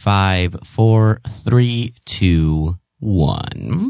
5, 4, 3, 2, 1.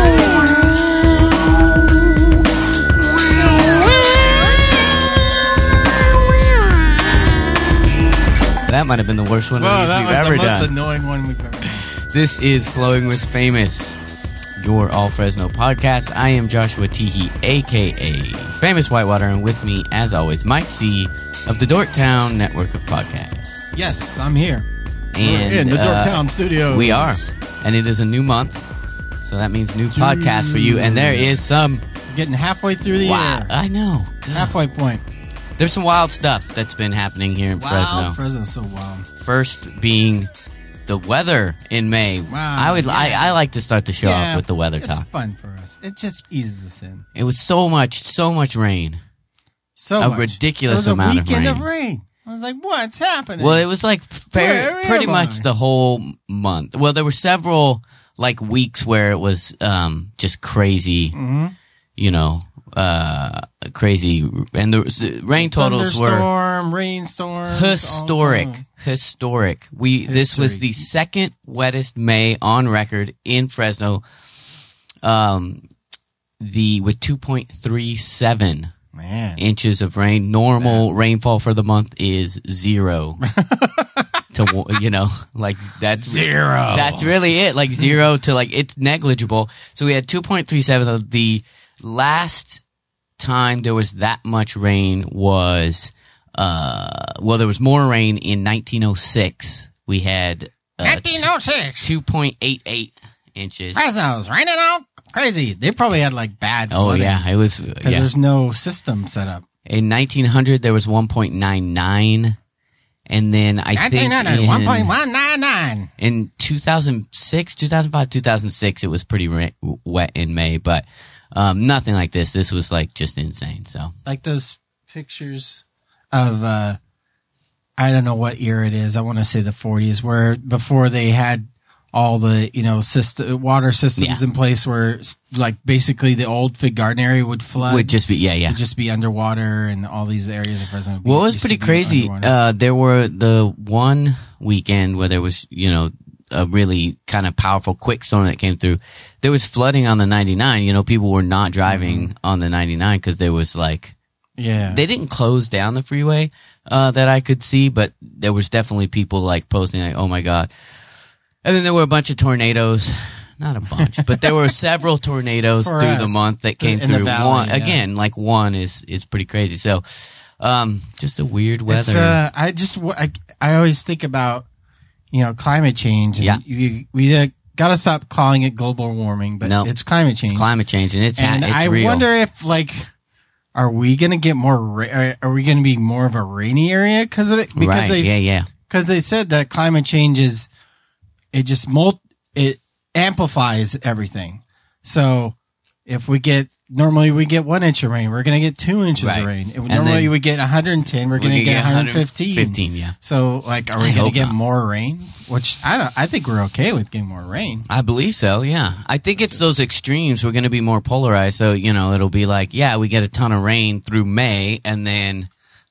That might have been the worst one of these we've ever done. That was the most annoying one we've ever done. This is Flowing with Famous, your All Fresno podcast. I am Joshua Teehee, a.k.a. Famous Whitewater, and with me, as always, Mike C. of the Dorktown Network of Podcasts. Yes, I'm here. And we're in the Dorktown studio. We are. And it is a new month, so that means new podcast for you. And there is some... We're getting halfway through the year. I know. God. Halfway point. There's some wild stuff that's been happening here in Fresno. Fresno's so wild. First being the weather in May. Wow. I like to start the show off with the weather talk. It's fun for us. It just eases us in. It was so much rain. So much. Ridiculous amount of rain. It was a weekend of rain. I was like, what's happening? Well, it was like pretty much the whole month. Well, there were several like weeks where it was just crazy, you know, crazy. And the rain totals were rainstorms, historic. This was the second wettest May on record in Fresno. With 2.37 inches of rain. Normal rainfall for the month is 0. That's 0. That's really it. Like 0 to it's negligible. So we had 2.37. The last time there was that much rain was, there was more rain in 1906. We had 1906 2.88 inches. Fresno's raining out crazy. They probably had bad flooding. Oh yeah, it was because there's no system set up. In 1900 there was 1.99, and then I think 1.199. In 2006, 2005, 2006 it was pretty wet in May, but nothing like this. This was just insane. So like those pictures of I don't know what year it is. I want to say the 40s, where before they had all the water systems in place, where basically the old Fig Garden area would flood. Would just be would just be underwater, and all these areas of Fresno. Well, it was pretty crazy. There were the one weekend where there was a really kind of powerful quick storm that came through. There was flooding on the 99. People were not driving on the 99 because there was they didn't close down the freeway that I could see, but there was definitely people posting oh my God. And then there were a bunch of tornadoes. Not a bunch, but there were several tornadoes through the month that came through. The valley, one is pretty crazy. So, just a weird weather. I always think about, climate change. And we gotta stop calling it global warming, but it's climate change. It's climate change, and it's I real. Wonder if are we gonna get more? Are we gonna be more of a rainy area because of it? Because because they said that climate change is. It just it amplifies everything. So if normally we get 1 inch of rain, we're going to get 2 inches of rain. Normally we get 110, we're going to get 115. 15, yeah. So are we going to get more rain? Which I think we're okay with getting more rain. I believe so, yeah. I think it's those extremes. We're going to be more polarized. So, it'll be we get a ton of rain through May, and then,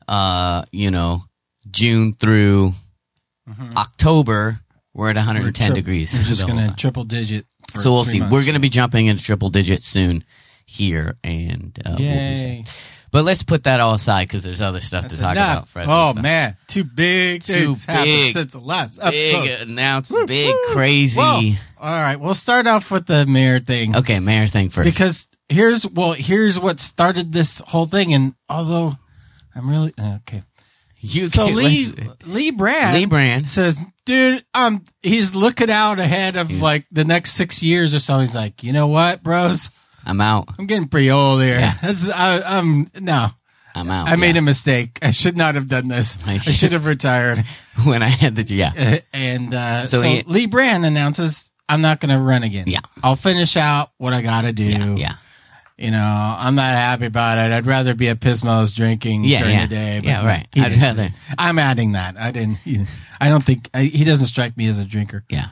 June through October, we're at 110 degrees. We're just going to triple digit. So we'll see. We're going to be jumping into triple digits soon here, and we'll Yay. But let's put that all aside because there's other stuff to talk about. Oh man, too big since the last episode. Big announcement, crazy. Whoa. All right, we'll start off with the mayor thing. Okay, mayor thing first. Because here's what started this whole thing, and although I'm really okay. Lee Brand says, dude, he's looking out ahead of the next 6 years or so. He's like, you know what, bros? I'm out. I'm getting pretty old here. Yeah. I'm out. I made a mistake. I should not have done this. I should have retired when I had the And so Lee Brand announces, I'm not going to run again. Yeah, I'll finish out what I got to do. Yeah. I'm not happy about it. I'd rather be at Pismo's drinking during the day. But right. I'm adding that. I don't think he doesn't strike me as a drinker. Yeah.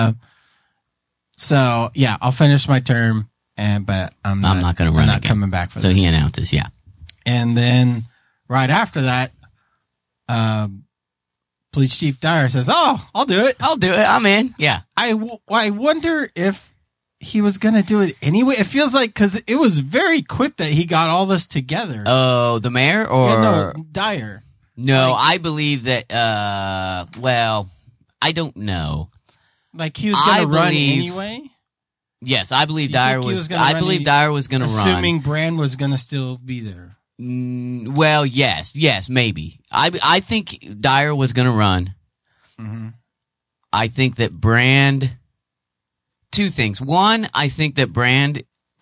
So I'll finish my term, but I'm not going to run. I'm not coming back for this. So he announces, And then right after that, Police Chief Dyer says, "Oh, I'll do it. I'm in." Yeah. I wonder if he was going to do it anyway. It feels like, because it was very quick that he got all this together. Oh, the mayor or Dyer? No, I believe that. Well, I don't know. Like he was going to run anyway. Yes, I believe Dyer was. I believe Dyer was going to run, assuming Brand was going to still be there. Well, yes, maybe. I think Dyer was going to run. Mm-hmm. I think that Brand. Two things. One, I think that Brand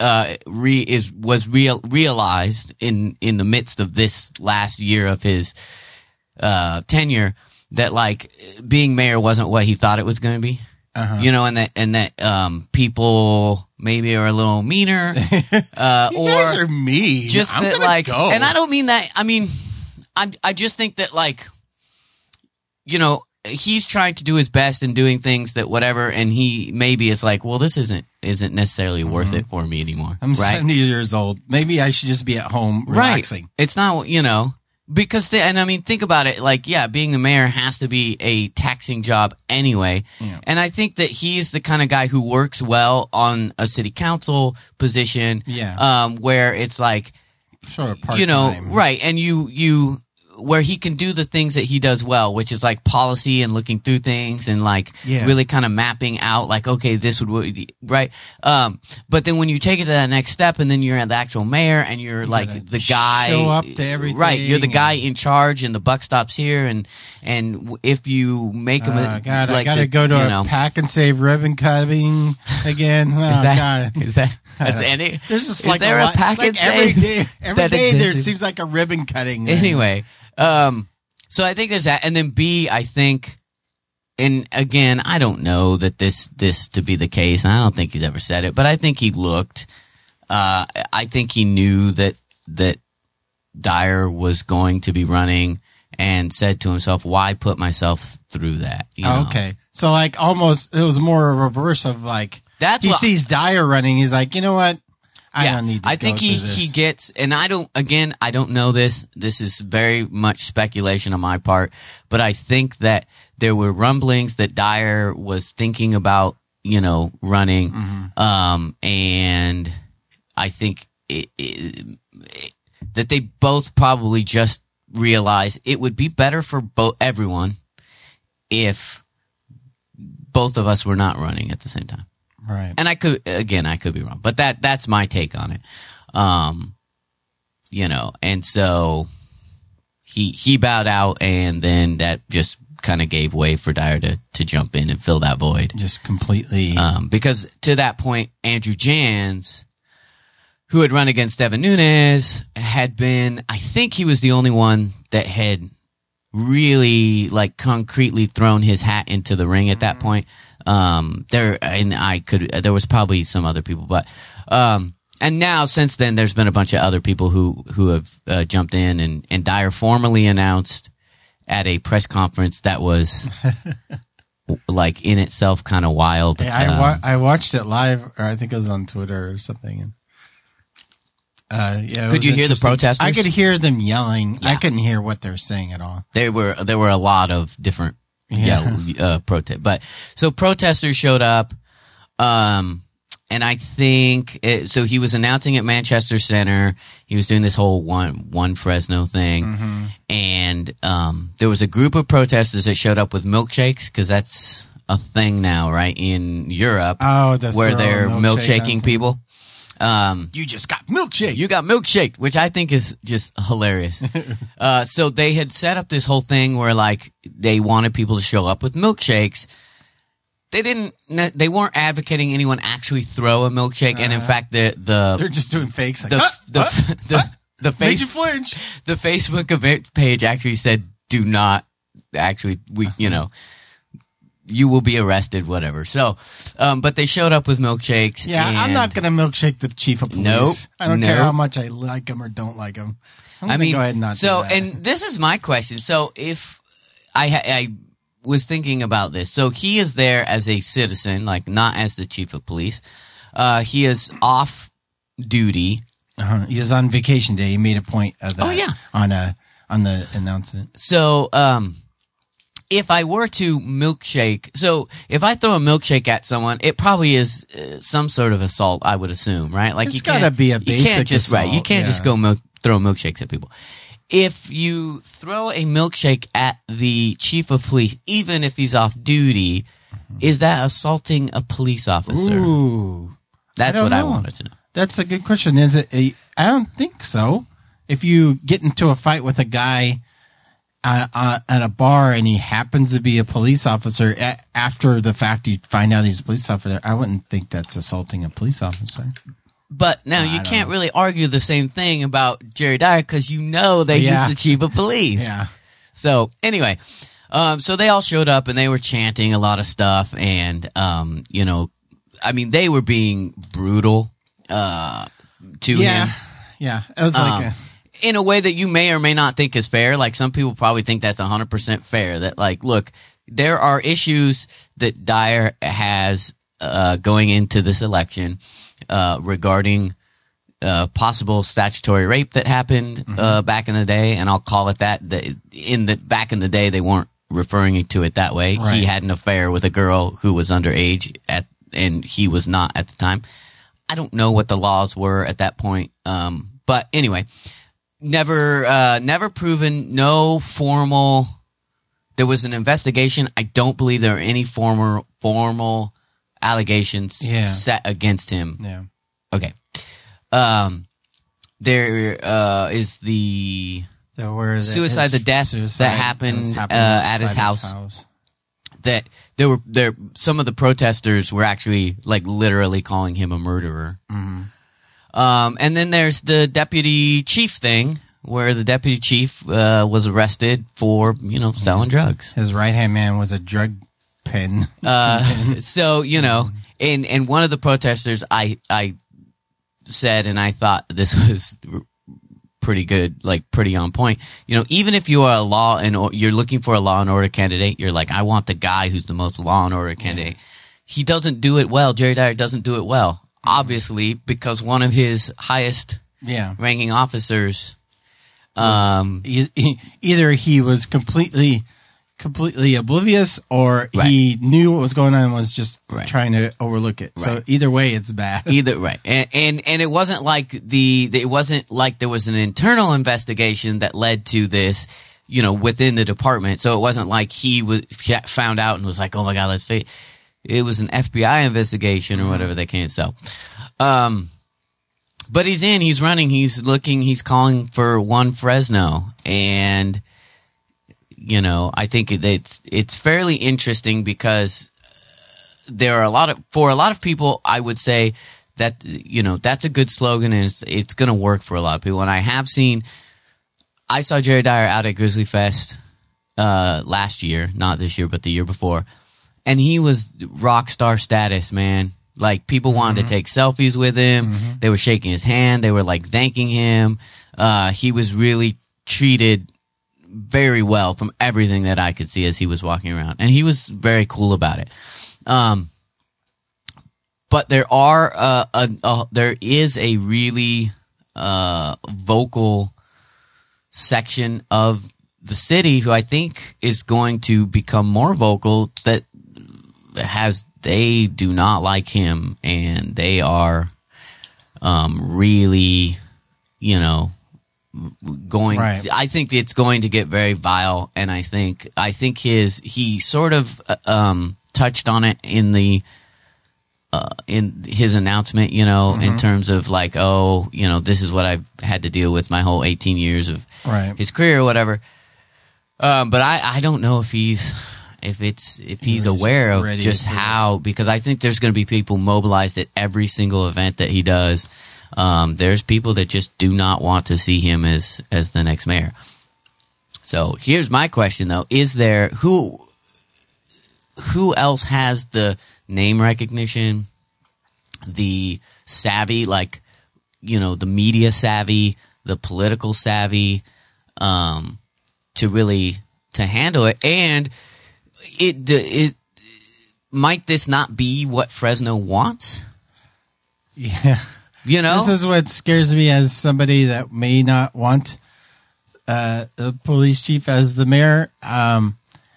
realized in the midst of this last year of his tenure that like being mayor wasn't what he thought it was going to be. You know, and that people maybe are a little meaner, you guys are mean. Just I'm that, gonna like, go. And I don't mean that. I mean, I just think that, like, you know, he's trying to do his best and doing things that whatever, and he maybe is like, well, this isn't necessarily worth it for me anymore. I'm 70 years old. Maybe I should just be at home relaxing. Right. It's not, you know. Because, and I mean, think about it, like, yeah, being the mayor has to be a taxing job anyway. Yeah. And I think that he's the kind of guy who works well on a city council position. Yeah. Where it's like, sort of part-time. You know, right. And where he can do the things that he does well, which is like policy and looking through things and like really kind of mapping out like, okay, this would, right? But then when you take it to that next step and then you're the actual mayor and you're like the guy, show up to everything. Right. You're the guy in charge and the buck stops here. And if you make him, God, like I gotta go to a pack and save ribbon cutting again. That's any? There's just like a pack and save? Every day there seems like a ribbon cutting. Anyway. So I think there's that. And then B, I think, and again, I don't know that this to be the case. And I don't think he's ever said it, but I think he looked, I think he knew that Dyer was going to be running and said to himself, why put myself through that? You know? Okay. So like almost, it was more a reverse of like, sees Dyer running. He's like, you know what? I don't need to I think he gets, and I don't know this. This is very much speculation on my part, but I think that there were rumblings that Dyer was thinking about, you know, running. Mm-hmm. And I think that they both probably just realized it would be better for everyone if both of us were not running at the same time. Right. And I could be wrong, but that's my take on it. You know, and so he bowed out, and then that just kind of gave way for Dyer to jump in and fill that void. Just completely. Because to that point, Andrew Jans, who had run against Devin Nunes, had been, I think he was the only one that had really like concretely thrown his hat into the ring at that point. There was probably some other people, but, and now since then there's been a bunch of other people who have, jumped in and Dyer formally announced at a press conference that was like in itself kind of wild. Hey, I watched it live, or I think it was on Twitter or something. Could you hear the protesters? I could hear them yelling. Yeah. I couldn't hear what they're saying at all. There were a lot of different protest. But so protesters showed up, and I think so. He was announcing at Manchester Center. He was doing this whole one Fresno thing, and there was a group of protesters that showed up with milkshakes because that's a thing now, right, in Europe. Oh, where they're milkshaking people. You just got milkshake. You got milkshaked, which I think is just hilarious. So they had set up this whole thing where like they wanted people to show up with milkshakes. They weren't advocating anyone actually throw a milkshake. And in fact, they're just doing fakes. Like, the made you flinch. The Facebook event page actually said, do not actually, you will be arrested, whatever. So, but they showed up with milkshakes. Yeah, I'm not going to milkshake the chief of police. Nope. I don't care how much I like him or don't like him. I mean, go ahead and not do that. And this is my question. So if I was thinking about this. So he is there as a citizen, like not as the chief of police. He is off duty. He was on vacation day. He made a point of that. Oh, yeah. On the announcement. So, if I were to milkshake, so if I throw a milkshake at someone, it probably is some sort of assault, I would assume, right? Like it's gotta be a basic you can't just assault, right. You can't just go throw milkshakes at people. If you throw a milkshake at the chief of police, even if he's off duty, is that assaulting a police officer? Ooh, that's what I wanted to know. That's a good question. Is it? I don't think so. If you get into a fight with a guy at a bar and he happens to be a police officer, after the fact you find out he's a police officer, I wouldn't think that's assaulting a police officer. But now you can't really argue the same thing about Jerry Dyer because you know that he's the chief of police. Yeah. So anyway, so they all showed up and they were chanting a lot of stuff, and you know, I mean, they were being brutal to him. Yeah, it was like in a way that you may or may not think is fair. Like some people probably think that's 100% fair. That like, look, there are issues that Dyer has going into this election regarding possible statutory rape that happened back in the day, and I'll call it that. Back in the day, they weren't referring to it that way. Right. He had an affair with a girl who was underage and he was not at the time. I don't know what the laws were at that point, but anyway. Never proven, no formal, there was an investigation. I don't believe there are any formal allegations set against him. Yeah. Okay. There is the suicide, the death that happened at his house. That some of the protesters were actually like literally calling him a murderer. Mm-hmm. And then there's the deputy chief thing, where the deputy chief was arrested for, selling drugs. His right-hand man was a drug pen. So, and one of the protesters, I said, and I thought this was pretty good, like pretty on point. Even if you are you're looking for a law and order candidate, you're like, I want the guy who's the most law and order candidate. Yeah. He doesn't do it well. Jerry Dyer doesn't do it well. Obviously, because one of his highest ranking officers, either he was completely oblivious, or he knew what was going on and was just trying to overlook it. Right. So either way, it's bad. And it wasn't like there was an internal investigation that led to this, within the department. So it wasn't like he found out and was like, oh my God, let's face. It was an FBI investigation or whatever they can't sell. But he's running, he's looking, he's calling for one Fresno. And, I think it's fairly interesting because there are for a lot of people, I would say that, that's a good slogan and it's going to work for a lot of people. And I saw Jerry Dyer out at Grizzly Fest, last year, not this year, but the year before. And he was rock star status, man. Like, people wanted to take selfies with him. Mm-hmm. They were shaking his hand. They were, like, thanking him. He was really treated very well from everything that I could see as he was walking around. And he was very cool about it. But there is a really vocal section of the city who I think is going to become more vocal that they do not like him, and they are really, going. Right. I think it's going to get very vile, and I think he sort of touched on it in his announcement, in terms of like, this is what I've had to deal with my whole 18 years of his career or whatever. But I don't know if he's aware of just how, because I think there's going to be people mobilized at every single event that he does. There's people that just do not want to see him as the next mayor. So here's my question though. Is there, who else has the name recognition, the savvy, like, the media savvy, the political savvy, to handle it? And it might this not be what Fresno wants? Yeah. This is what scares me as somebody that may not want the police chief as the mayor.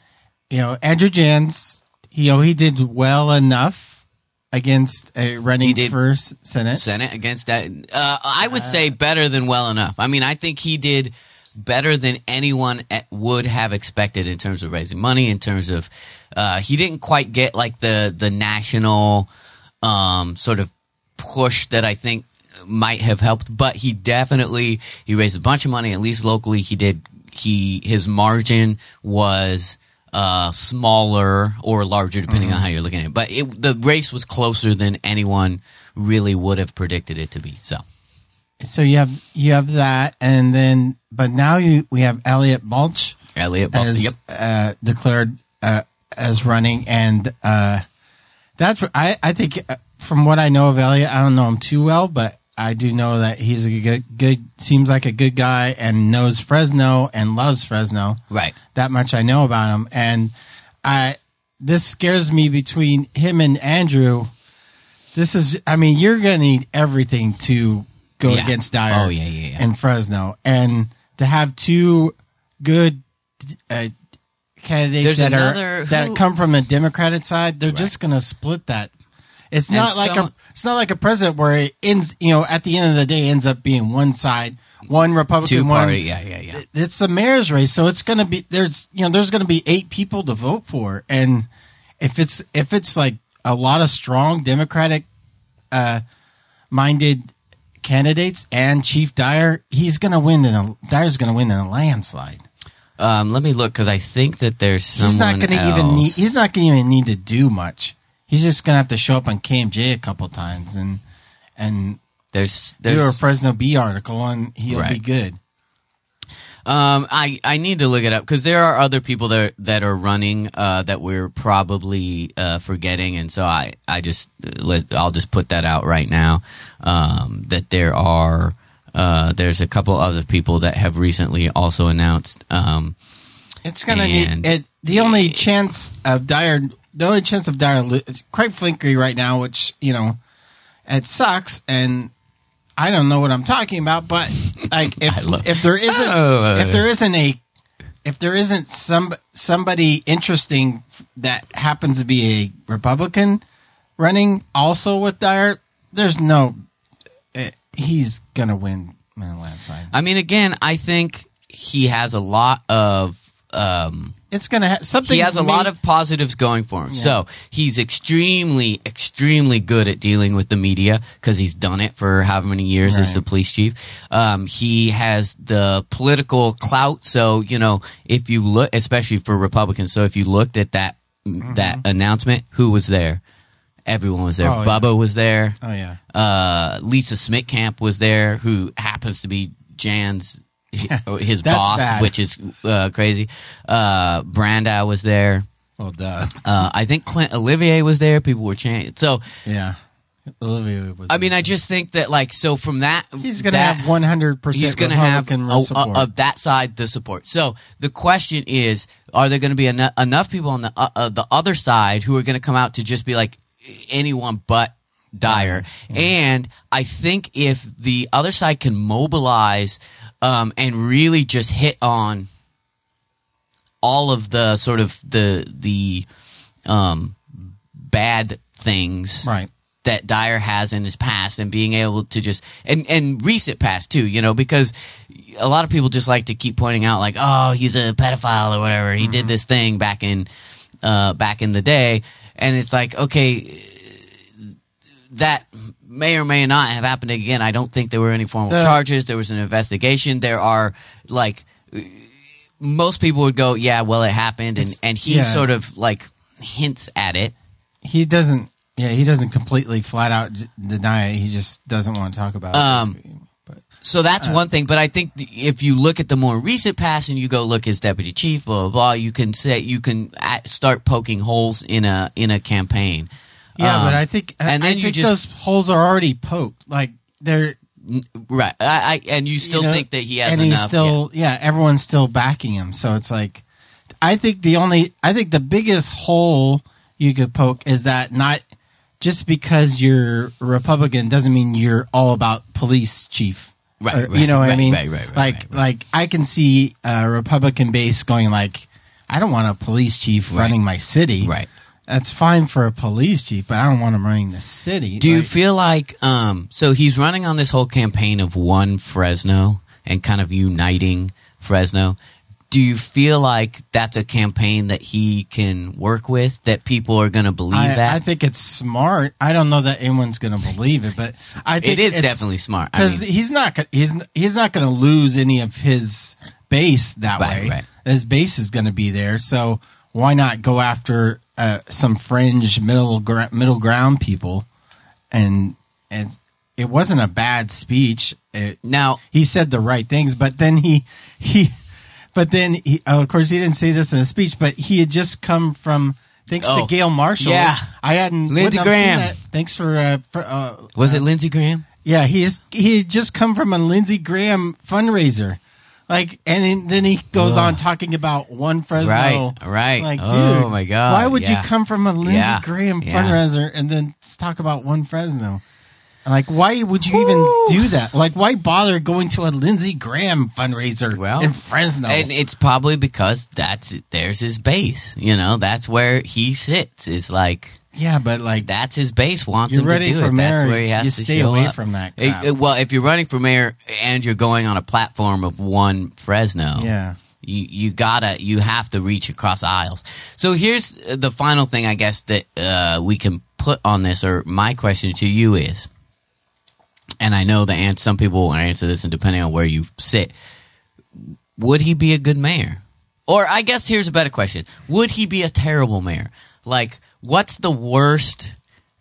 Andrew Jans, he did well enough against running for Senate. Senate against that. I would say better than well enough. I mean, I think he did better than anyone would have expected in terms of raising money, in terms of he didn't quite get like the national sort of push that I think might have helped, but he raised a bunch of money, at least locally. His margin was smaller or larger depending on how you're looking at it, but the race was closer than anyone really would have predicted it to be. So you have that, and then but now we have Elliot Mulch as declared as running, and that's I think from what I know of Elliot, I don't know him too well, but I do know that he's a good seems like a good guy and knows Fresno and loves Fresno. Right. That much I know about him, and this scares me between him and Andrew. You're going to need everything to go against Dyer and Fresno. And to have two good candidates that come from a Democratic side, they're just going to split that. It's not like a president where it ends, at the end of the day ends up being one side, one Republican, two party. Yeah. It's the mayor's race, so it's going to be there's going to be 8 people to vote for, and if it's like a lot of strong Democratic minded candidates and Chief Dyer, Dyer's going to win in a landslide. Let me look, because I think that there's someone he's not going to even need to do much. He's just going to have to show up on KMJ a couple times and there's do a Fresno Bee article, and he'll be good. I need to look it up, because there are other people that are running that we're probably forgetting, and so I'll just put that out right now, that there are there's a couple other people that have recently also announced. It's going to need the only chance of Dyer. Craig Flinkery right now, which it sucks, and I don't know what I'm talking about, but like if there isn't somebody interesting that happens to be a Republican running also with Dyer, he's gonna win on the landslide. I mean, again, I think he has a lot of it's going to have something. He has a lot of positives going for him. Yeah. So he's extremely, extremely good at dealing with the media, because he's done it for however many years as the police chief. He has the political clout. So, if you look, especially for Republicans, so if you looked at that announcement, who was there? Everyone was there. Bubba was there. Oh, yeah. Lisa Smitkamp was there, who happens to be Jan's his boss, bad. Which is crazy. Brandau was there. Oh, duh. I think Clint Olivier was there. People were chanting. So yeah, Olivier was. I mean, I just think that so from that, he's going to have 100%. He's going to have of that side the support. So the question is, are there going to be enough people on the other side who are going to come out to just be like anyone but Dyer? Mm-hmm. And I think if the other side can mobilize and really just hit on all of the sort of the bad things that Dyer has in his past, and being able to just and recent past too, because a lot of people just like to keep pointing out like, oh, he's a pedophile or whatever. He did this thing back in the day, and it's like, okay, that may or may not have happened again. I don't think there were any formal charges. There was an investigation. There are most people would go, yeah, well, it happened, and he sort of hints at it. He doesn't completely flat out deny it. He just doesn't want to talk about it. So that's one thing. But I think if you look at the more recent past and you go look as deputy chief, blah blah blah, you can start poking holes in a campaign. Yeah, but I think those holes are already poked. Like they're right. And you still think that he has and enough. He's still, everyone's still backing him. So it's like, I think the biggest hole you could poke is that not just because you're a Republican doesn't mean you're all about police chief. Right. You know what I mean? Right. Like I can see a Republican base going like, I don't want a police chief running my city. Right. That's fine for a police chief, but I don't want him running the city. Do you feel like, so he's running on this whole campaign of one Fresno and kind of uniting Fresno. Do you feel like that's a campaign that he can work with, that people are going to believe that? I think it's smart. I don't know that anyone's going to believe it, but I think it is definitely smart. Because he's not going to lose any of his base that way. Right. His base is going to be there, so why not go after some fringe middle ground people? And it wasn't a bad speech. Now he said the right things, but then he of course, he didn't say this in a speech, but he had just come from, thanks to Gail Marshall. Yeah. I hadn't. Lindsey Graham. Thanks for was it Lindsey Graham? Yeah, he had just come from a Lindsey Graham fundraiser. Like, and then he goes on talking about one Fresno. Right. Like, dude, oh my God. Why would you come from a Lindsey Graham fundraiser and then talk about one Fresno? Like, why would you even do that? Like, why bother going to a Lindsey Graham fundraiser in Fresno? And it's probably because there's his base. You know, that's where he sits. It's like, yeah, but like that's his base. Wants him to do it. Mayor, that's where he has to stay show away up. From that crap. Well, if you're running for mayor and you're going on a platform of one Fresno, you have to reach across aisles. So here's the final thing, I guess, that we can put on this, or my question to you is. And I know some people will answer this, and depending on where you sit, would he be a good mayor? Or I guess here's a better question: would he be a terrible mayor? Like, what's the worst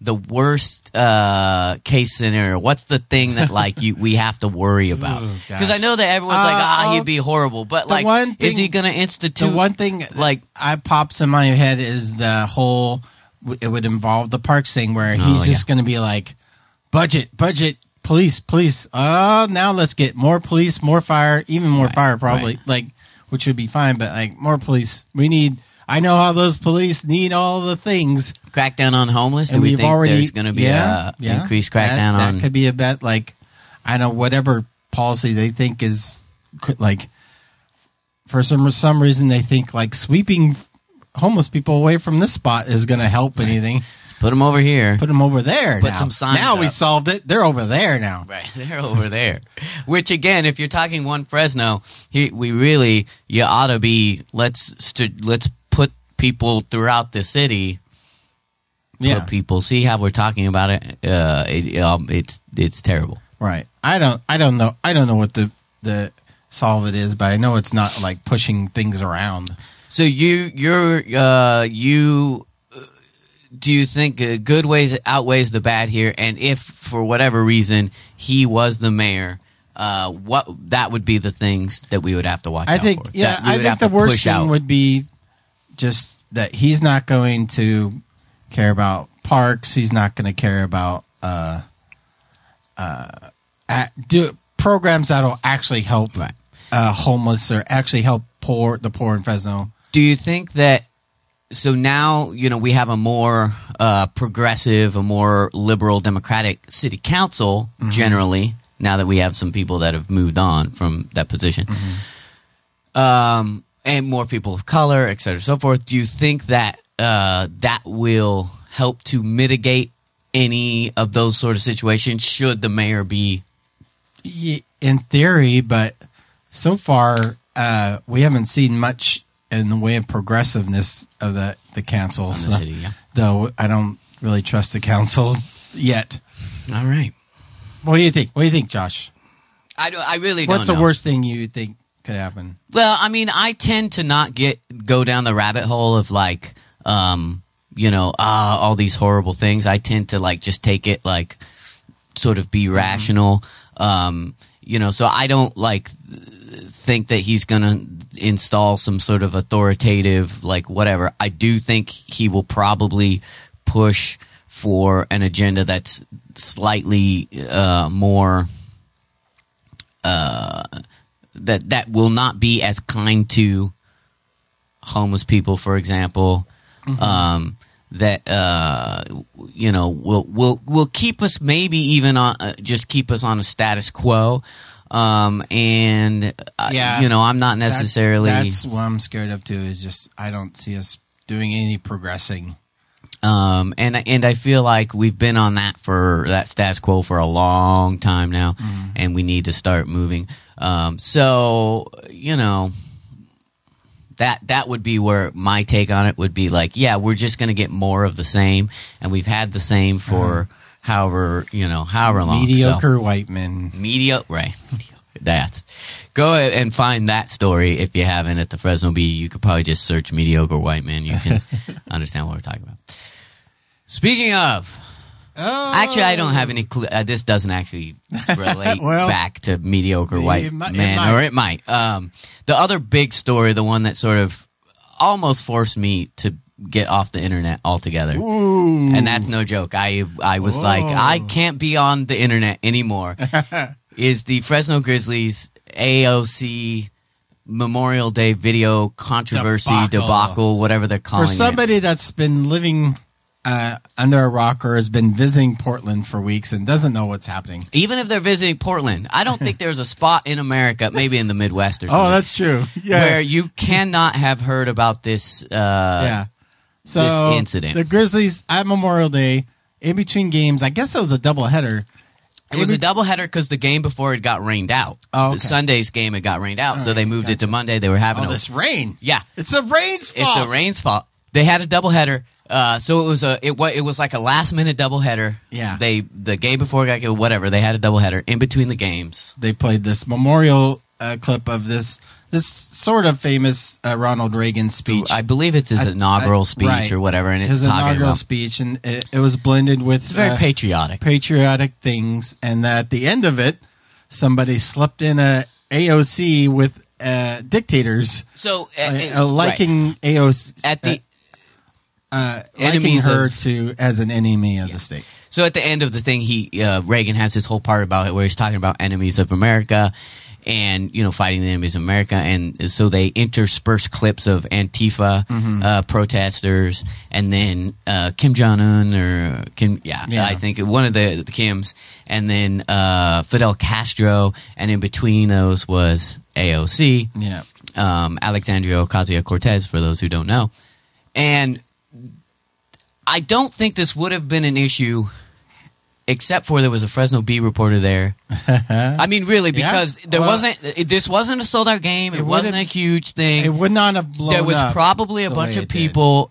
case scenario? What's the thing that we have to worry about? Because I know that everyone's like, he'd be horrible, but like, is he going to institute? The one thing I pops in my head is the whole. It would involve the parks thing where he's just going to be like, budget. Police. Now let's get more police, more fire, even more fire probably, which would be fine, but like more police. I know how those police need all the things. Crackdown on homeless? Do we think there's going to be increased crackdown on? That could be a bet, like, I know whatever policy they think is, like, for some reason they think like sweeping homeless people away from this spot is going to help anything. Let's put them over here. Put them over there. Put some signs Now up. we solved it. They're over there now. Right, they're over there. Which again, if you're talking one Fresno, you ought to be. Let's put people throughout the city. Yeah, put people. See how we're talking about it. It's terrible. Right. I don't know what the solve it is, but I know it's not like pushing things around. So do you think good ways outweighs the bad here? And if for whatever reason he was the mayor, what that would be the things that we would have to watch out for? I think the worst thing would be just that he's not going to care about parks. He's not going to care about do programs that'll actually help homeless or actually help the poor in Fresno. Do you think that, so now, we have a more progressive, a more liberal democratic city council, generally, now that we have some people that have moved on from that position, and more people of color, et cetera, so forth. Do you think that that will help to mitigate any of those sort of situations, should the mayor be? In theory, but so far, we haven't seen much in the way of progressiveness of the council. The city, yeah. Though I don't really trust the council yet. All right. What do you think? What do you think, Josh? I really don't know. What's the worst thing you think could happen? Well, I mean, I tend to not go down the rabbit hole of like, all these horrible things. I tend to just take it sort of be rational. So I don't think that he's going to install some sort of authoritative, whatever. I do think he will probably push for an agenda that's slightly more, that will not be as kind to homeless people, for example. That will keep us maybe even on just keep us on a status quo. And I'm not necessarily. That's what I'm scared of too. Is just I don't see us doing any progressing. And I feel like we've been on that status quo for a long time now, and we need to start moving. So that would be where my take on it would be like, yeah, we're just going to get more of the same, and we've had the same for however long. Mediocre white men. Right. Go and find that story if you haven't at the Fresno Bee. You could probably just search mediocre white men. You can understand what we're talking about. Speaking of, actually, I don't have any clue. This doesn't actually relate back to mediocre white men, or it might. The other big story, the one that sort of almost forced me to get off the internet altogether, and that's no joke. I was like, I can't be on the internet anymore. Is the Fresno Grizzlies AOC Memorial Day video controversy debacle, whatever they're calling it. For somebody that's been living under a rock or has been visiting Portland for weeks and doesn't know what's happening. Even if they're visiting Portland, I don't think there's a spot in America, maybe in the Midwest or something. Oh, that's true. Yeah. Where you cannot have heard about this this incident. The Grizzlies at Memorial Day, in between games, I guess it was a doubleheader. It was a doubleheader because the game before it got rained out. Oh, okay. The Sunday's game, it got rained out, so they moved it to Monday. They were having this rain. Yeah. It's a rain's fault. It's a rain's fault. They had a doubleheader. So it was like a last minute doubleheader. Yeah. The game before got whatever, they had a doubleheader in between the games. They played this memorial clip of this sort of famous Ronald Reagan speech. I believe it's his inaugural speech or whatever, and it's his talking inaugural about speech, and it was blended with it's very patriotic things, and at the end of it, somebody slipped in a AOC with dictators. So liking AOC at the liking her as an enemy of the state. So at the end of the thing, Reagan has this whole part about it where he's talking about enemies of America and fighting the enemies of America, and so they intersperse clips of Antifa protesters, and then Kim Jong-un or Kim, I think one of the Kims, and then Fidel Castro, and in between those was AOC, Alexandria Ocasio-Cortez, for those who don't know, and I don't think this would have been an issue. Except for there was a Fresno Bee reporter there. I mean, really, because this wasn't a sold out game. It wasn't a huge thing. It would not have blown up. There was probably a bunch of people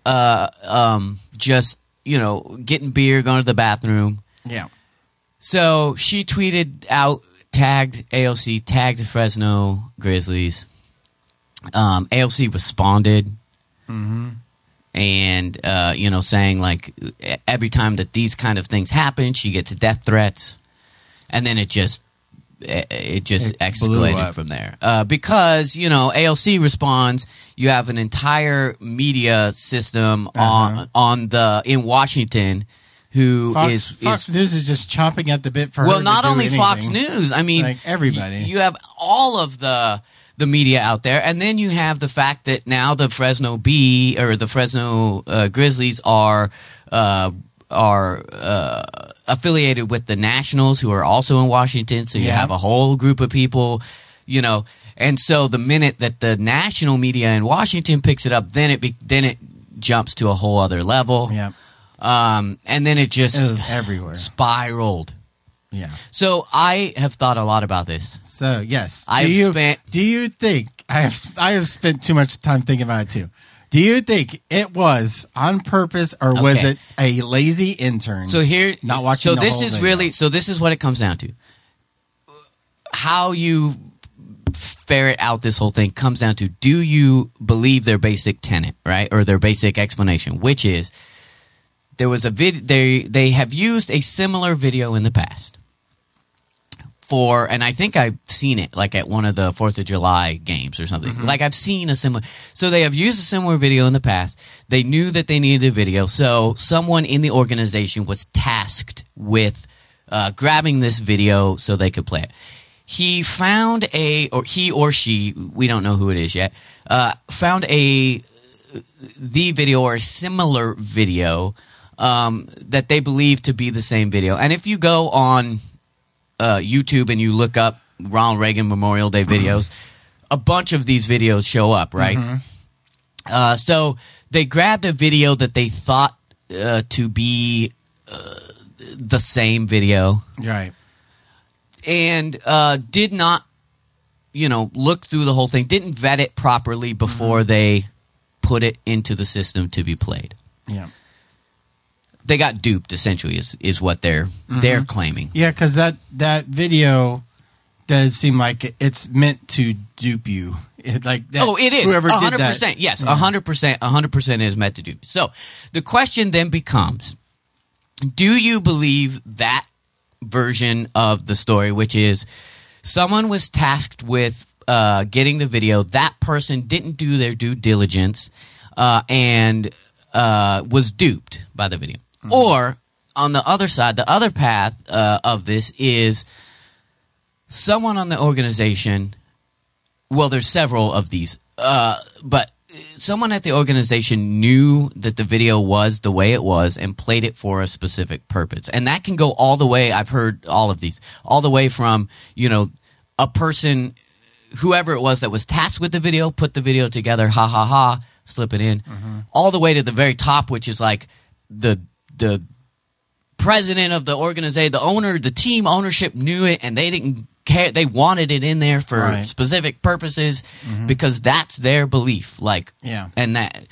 just, getting beer, going to the bathroom. Yeah. So she tweeted out, tagged AOC, tagged the Fresno Grizzlies. AOC responded. And, saying like every time that these kind of things happen, she gets death threats. And then it just escalated from there. Because, AOC responds, you have an entire media system in Washington who Fox News is just chomping at the bit for her to not do only anything. Fox News, I mean, like everybody. You have all of the media out there, and then you have the fact that now the Fresno Bee or the Fresno Grizzlies are affiliated with the Nationals, who are also in Washington. So you have a whole group of people, and so the minute that the national media in Washington picks it up, then it jumps to a whole other level. Yeah, and then it was everywhere, spiraled. Yeah. So I have thought a lot about this. So yes, Do you think I have spent too much time thinking about it too? Do you think it was on purpose, or was it a lazy intern? So here, not watching. So this is really. So this is what it comes down to. How you ferret out this whole thing comes down to: do you believe their basic tenet, right, or their basic explanation, which is there was a They have used a similar video in the past. And I think I've seen it like at one of the 4th of July games or something. Like I've seen a similar. So they have used a similar video in the past. They knew that they needed a video. So someone in the organization was tasked with grabbing this video so they could play it. He found he or she, we don't know who it is yet, found the video or a similar video that they believe to be the same video. And if you go on YouTube and you look up Ronald Reagan Memorial Day videos. A bunch of these videos show up, right? So they grabbed a video that they thought to be the same video. Right. And did not, look through the whole thing, didn't vet it properly before they put it into the system to be played. Yeah. They got duped, essentially, is what they're claiming. Yeah, because that video does seem like it's meant to dupe you. It is. Whoever 100%. did that. Yes, 100% is meant to dupe you. So the question then becomes, do you believe that version of the story, which is someone was tasked with getting the video, that person didn't do their due diligence and was duped by the video? Or on the other side, the other path of this is someone on the organization, well, there's several of these, but someone at the organization knew that the video was the way it was and played it for a specific purpose. And that can go all the way, I've heard all of these, all the way from, a person, whoever it was that was tasked with the video, put the video together, ha ha ha, slip it in, all the way to the very top, which is like the president of the organization, the owner, the team ownership knew it and they didn't care. They wanted it in there for specific purposes because that's their belief. And that.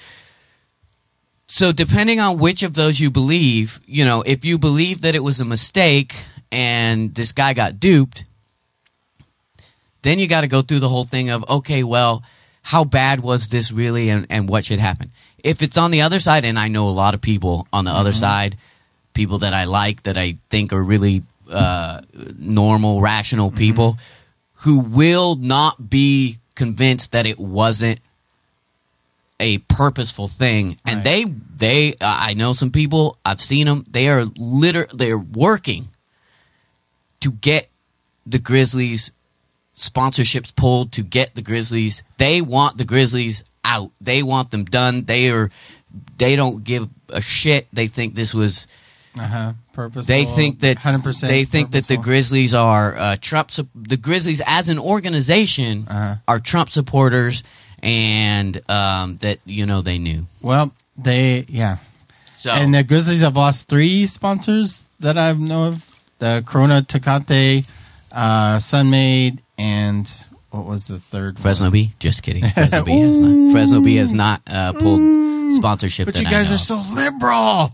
So depending on which of those you believe, if you believe that it was a mistake and this guy got duped, then you got to go through the whole thing of, okay, well, how bad was this really and what should happen? If it's on the other side, and I know a lot of people on the other side, people that I like, that I think are really normal, rational people, who will not be convinced that it wasn't a purposeful thing. And they I know some people, I've seen them, they're working to get the Grizzlies sponsorships pulled, to get the Grizzlies. They want the Grizzlies out. They want them done. They don't give a shit. They think this was purposeful. They think that 100%. They think that the Grizzlies are Trump. The Grizzlies as an organization are Trump supporters, and that they knew. Well, So and the Grizzlies have lost 3 sponsors that I know of: the Corona, Tecate, Sunmade, and what was the third Fresno one? Bee? Just kidding. Fresno Bee has not pulled sponsorship. But you guys are so liberal.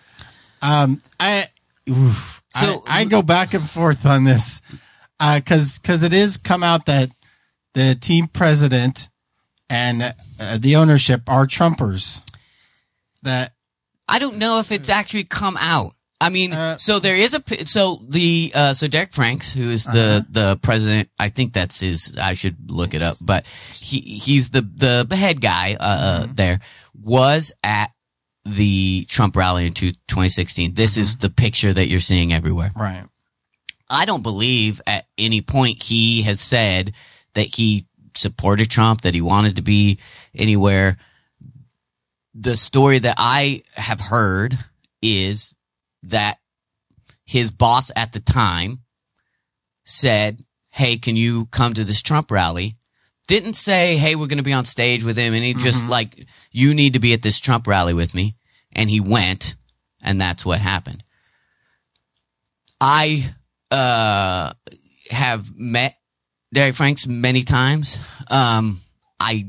I go back and forth on this because it is come out that the team president and the ownership are Trumpers. That I don't know if it's actually come out. I mean, so there is so Derek Franks, who is the president, I think that's his, I should look it up, but he's the head guy, there, was at the Trump rally in 2016. This is the picture that you're seeing everywhere. Right. I don't believe at any point he has said that he supported Trump, that he wanted to be anywhere. The story that I have heard is that his boss at the time said, hey, can you come to this Trump rally? Didn't say, hey, we're going to be on stage with him. And he just you need to be at this Trump rally with me. And he went, and that's what happened. I have met Derek Franks many times. I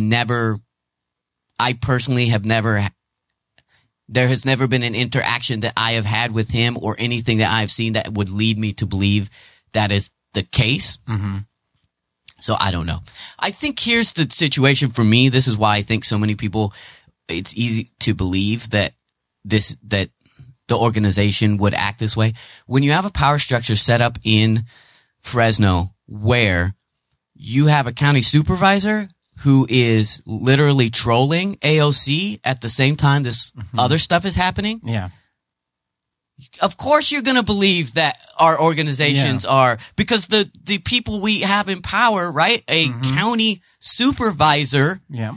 personally have never, there has never been an interaction that I have had with him or anything that I've seen that would lead me to believe that is the case. So I don't know. I think here's the situation for me. This is why I think so many people, it's easy to believe that that the organization would act this way. When you have a power structure set up in Fresno where you have a county supervisor who is literally trolling AOC at the same time this other stuff is happening. Yeah. Of course you're going to believe that our organizations are, because the people we have in power, right? A county supervisor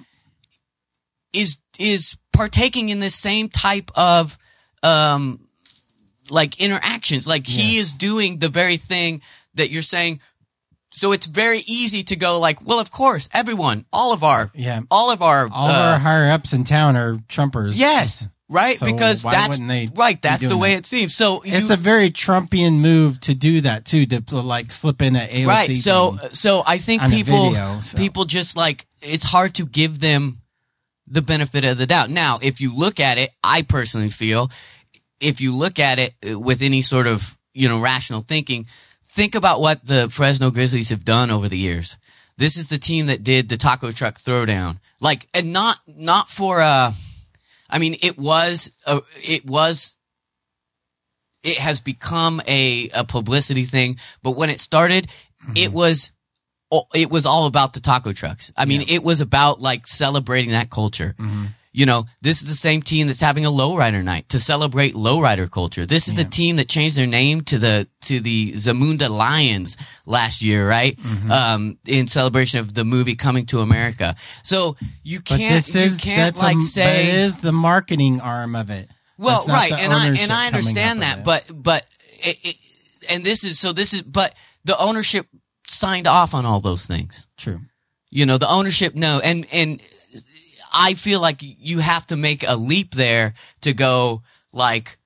is partaking in this same type of interactions. Like he is doing the very thing that you're saying So it's very easy to go like, well, of course, everyone, all of our higher ups in town are Trumpers. Yes. Right? So because that's the way it seems. So it's a very Trumpian move to do that too, to like slip in an AOC. Right. So I think people just like, it's hard to give them the benefit of the doubt. Now, if you look at it, I personally feel, if you look at it with any sort of, rational thinking, think about what the Fresno Grizzlies have done over the years. This is the team that did the taco truck throwdown. Like, and not for, it has become a publicity thing, but when it started, it was all about the taco trucks. I mean, it was about like celebrating that culture. This is the same team that's having a lowrider night to celebrate lowrider culture. This is the team that changed their name to the Zamunda Lions last year, right? In celebration of the movie Coming to America. So you can't say but it is the marketing arm of it. Well, right, and I understand that, but the ownership signed off on all those things. True. The ownership, no, and I feel like you have to make a leap there to go like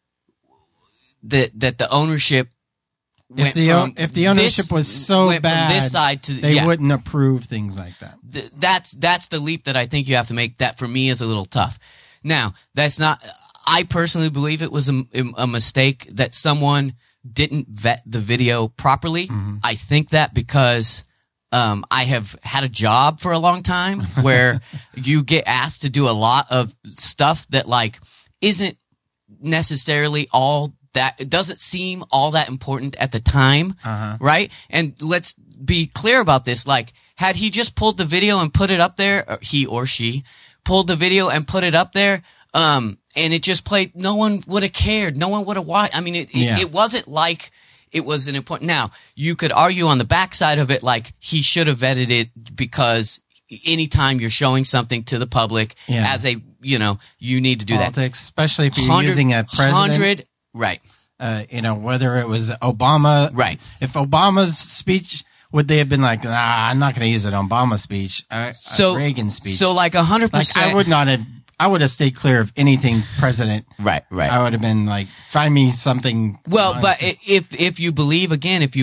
that the ownership went if the ownership was so bad from this side to they wouldn't approve things like that. That's the leap that I think you have to make. That for me is a little tough. Now, that's not. I personally believe it was a mistake that someone didn't vet the video properly. I think that because I have had a job for a long time where you get asked to do a lot of stuff that like isn't necessarily all that, it doesn't seem all that important at the time. Right. And let's be clear about this. Like, had he just pulled the video and put it up there, or he or she pulled the video and put it up there, and it just played, no one would have cared. No one would have watched. I mean, it wasn't like it was an important. Now, you could argue on the backside of it, like he should have vetted it, because anytime you're showing something to the public as a, you need to do politics, that. Especially if you're using a president. Right. Whether it was Obama. Right. If Obama's speech, would they have been like, I'm not going to use an Obama speech, Reagan speech. So like 100%. I would not have. I would have stayed clear of anything president. Right. I would have been like, find me something. Well, but if you believe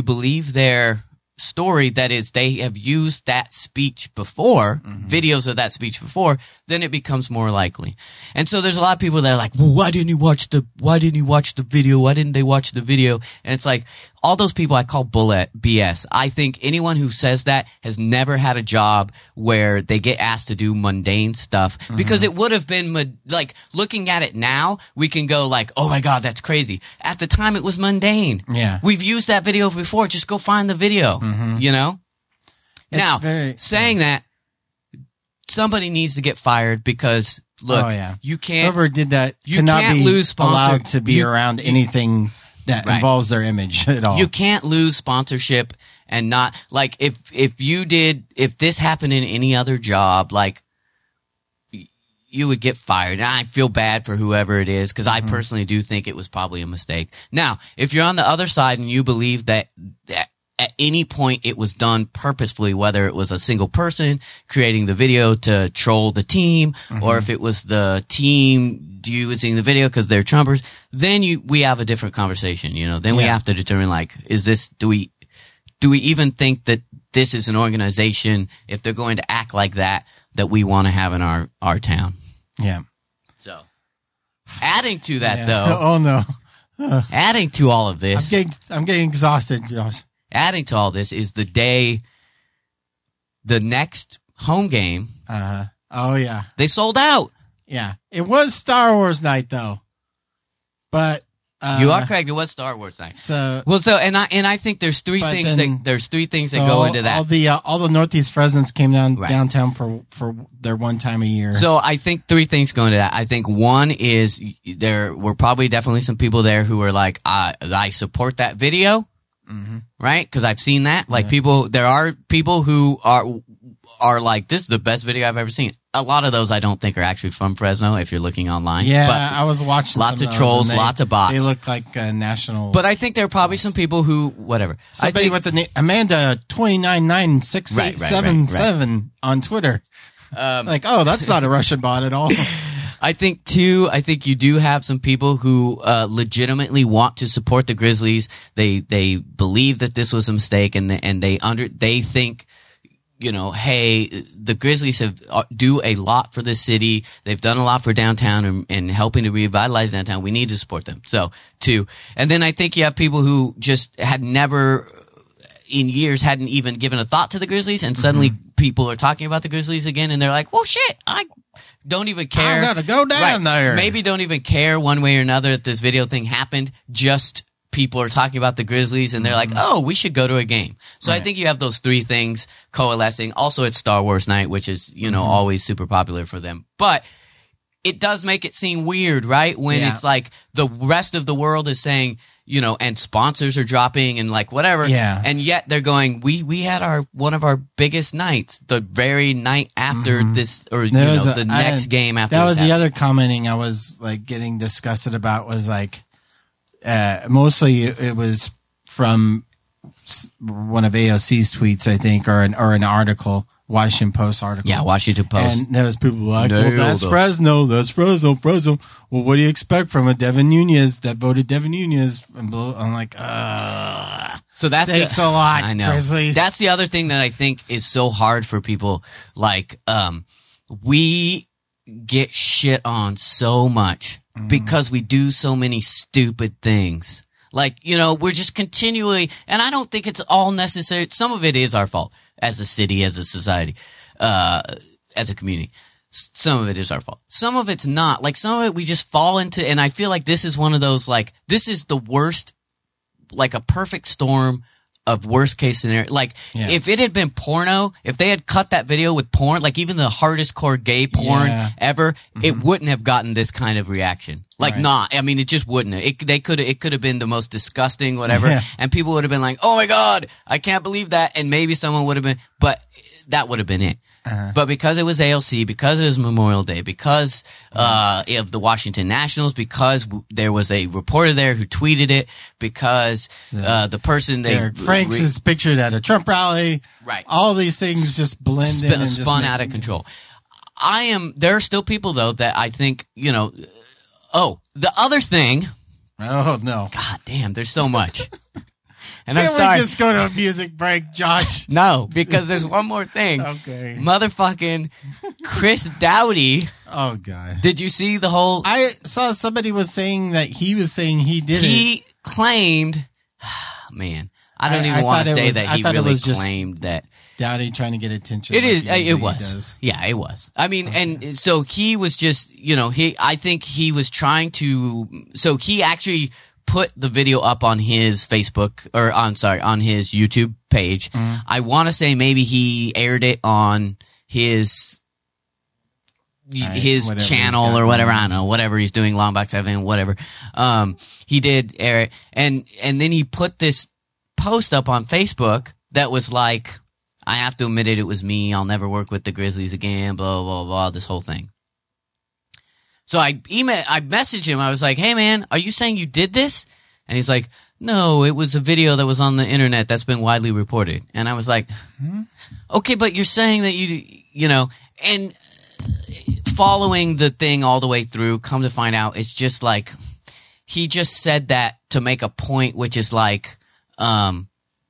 their story, that is, they have used that speech before, videos of that speech before, then it becomes more likely. And so there's a lot of people that are like, well, why didn't you watch the video? Why didn't they watch the video? And it's like, all those people I call bullet BS. I think anyone who says that has never had a job where they get asked to do mundane stuff, because it would have been like, looking at it now, we can go like, oh my God, that's crazy. At the time it was mundane. Yeah. We've used that video before. Just go find the video, saying that, somebody needs to get fired, because look, you can't, whoever did that cannot be allowed to be around anything that involves their image at all. You can't lose sponsorship and not, like, if this happened in any other job, like, you would get fired. And I feel bad for whoever it is, because I personally do think it was probably a mistake. Now, if you're on the other side and you believe that at any point it was done purposefully, whether it was a single person creating the video to troll the team, or if it was the team using the video because they're Trumpers, then we have a different conversation, then we have to determine, like, do we even think that this is an organization, if they're going to act like that we want to have in our town. Yeah. So adding to that though. Oh no. Adding to all of this. I'm getting exhausted, Josh. Adding to all this is the next home game. Oh yeah. They sold out. Yeah. It was Star Wars night though. But you are correct. It was Star Wars night. And I think there's three things that go into that. All the Northeast Fresnons came downtown for their one time a year. So I think three things go into that. I think one is there were probably definitely some people there who were like, I support that video. Right? Because I've seen that. Like there are people who are like, this is the best video I've ever seen. A lot of those I don't think are actually from Fresno if you're looking online. Yeah, but I was watching lots of trolls, lots of bots. They look like national. But I think there are probably some people who, whatever. Somebody with the name Amanda 299677 on Twitter. Like, oh, that's not a Russian bot at all. I think you do have some people who legitimately want to support the Grizzlies. They believe that this was a mistake, and they think, you know, hey, the Grizzlies do a lot for the city. They've done a lot for downtown and helping to revitalize downtown. We need to support them. So, and then I think you have people who just had never in years hadn't even given a thought to the Grizzlies, and suddenly people are talking about the Grizzlies again, and they're like, well, shit, I don't even care. I gotta go down there. Maybe don't even care one way or another that this video thing happened. Just people are talking about the Grizzlies, and they're like, oh, we should go to a game. So I think you have those three things coalescing. Also, it's Star Wars night, which is, you know, always super popular for them. But it does make it seem weird, right? When it's like the rest of the world is saying, you know, and sponsors are dropping and like whatever. Yeah. And yet they're going, we had one of our biggest nights the very night after this, or the next game after. That was the other commenting I was like getting disgusted about was like, mostly it was from one of AOC's tweets, I think, or an article, Washington Post article. Yeah, Washington Post. And there was people like, well, that's Fresno. Well, what do you expect from a Devin Nunes that voted Devin Nunes? And I'm like, so that takes a lot. I know. Grizzlies. That's the other thing that I think is so hard for people. Like, we get shit on so much because we do so many stupid things. Like, you know, we're just continually, and I don't think it's all necessary. Some of it is our fault as a city, as a society, as a community. Some of it is our fault. Some of it's not. Like, some of it we just fall into, and I feel like this is one of those, like, this is the worst, like a perfect storm of worst case scenario. Like, if it had been porno, if they had cut that video with porn, like even the hardest core gay porn ever, it wouldn't have gotten this kind of reaction. Like I mean, it just wouldn't have. It could have been the most disgusting, whatever, and people would have been like, oh my God, I can't believe that, and maybe someone would have been, but that would have been it. But because it was ALC, because it was Memorial Day, because of the Washington Nationals, because there was a reporter there who tweeted it, because the person Franks is pictured at a Trump rally, right? All these things just blend in and spun out of control. There are still people though that I think, you know. Oh, the other thing. Oh no! God damn, there's so much. And Can't I'm sorry. we just go to a music break, Josh? No, because there's one more thing. Okay. Motherfucking Chris Doughty. Oh, God. Did you see the whole... I saw somebody was saying that he was saying he did it. He claimed... Man, I don't even want to say that he really claimed that... Doughty trying to get attention. It is. It was. Yeah, it was. I mean, and so he was just, you know, I think he was trying to... So he actually... put the video up on his Facebook, or on his YouTube page. I want to say maybe he aired it on his channel or whatever. I don't know, whatever he's doing, Longbox 7, whatever. He did air it. And then he put this post up on Facebook that was like, I have to admit it was me. I'll never work with the Grizzlies again, blah, blah, blah, this whole thing. So I messaged him. I was like, hey man, are you saying you did this? And he's like, no, it was a video that was on the internet that's been widely reported. And I was like, okay, but you're saying that you know, and following the thing all the way through, come to find out, it's just like, he just said that to make a point, which is like, the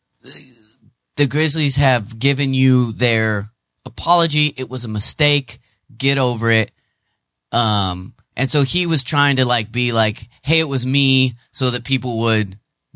Grizzlies have given you their apology. It was a mistake. Get over it. And so he was trying to like be like, hey, it was me, so that people would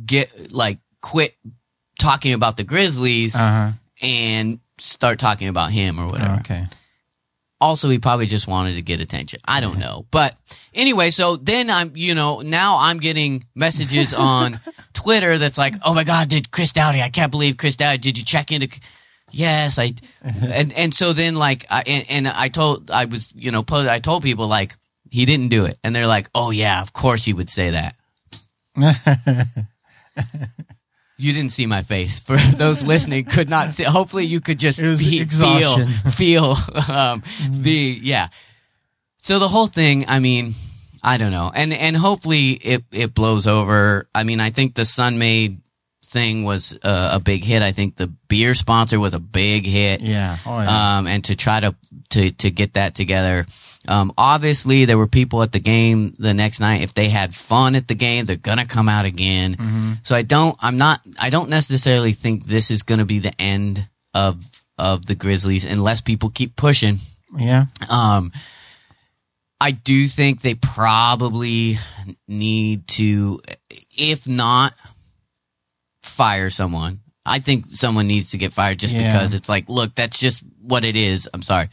quit talking about the Grizzlies and start talking about him or whatever. Okay. Also, he probably just wanted to get attention. I don't know. But anyway, so then now I'm getting messages on Twitter that's like, oh my God, I can't believe Chris Doughty, did you check into... Yes, and so then like, I told people like, he didn't do it. And they're like, oh yeah, of course he would say that. You didn't see my face. For those listening, could not see. Hopefully, you could just feel yeah. So the whole thing, I mean, I don't know, and hopefully it blows over. I mean, I think the Sun-Maid thing was a big hit. I think the beer sponsor was a big hit. Yeah. Oh, yeah. And to try to get that together. Obviously there were people at the game the next night. If they had fun at the game, they're going to come out again. Mm-hmm. So I don't necessarily think this is going to be the end of the Grizzlies unless people keep pushing. Yeah. I do think they probably need to, if not fire someone. I think someone needs to get fired just because it's like, look, that's just what it is. I'm sorry.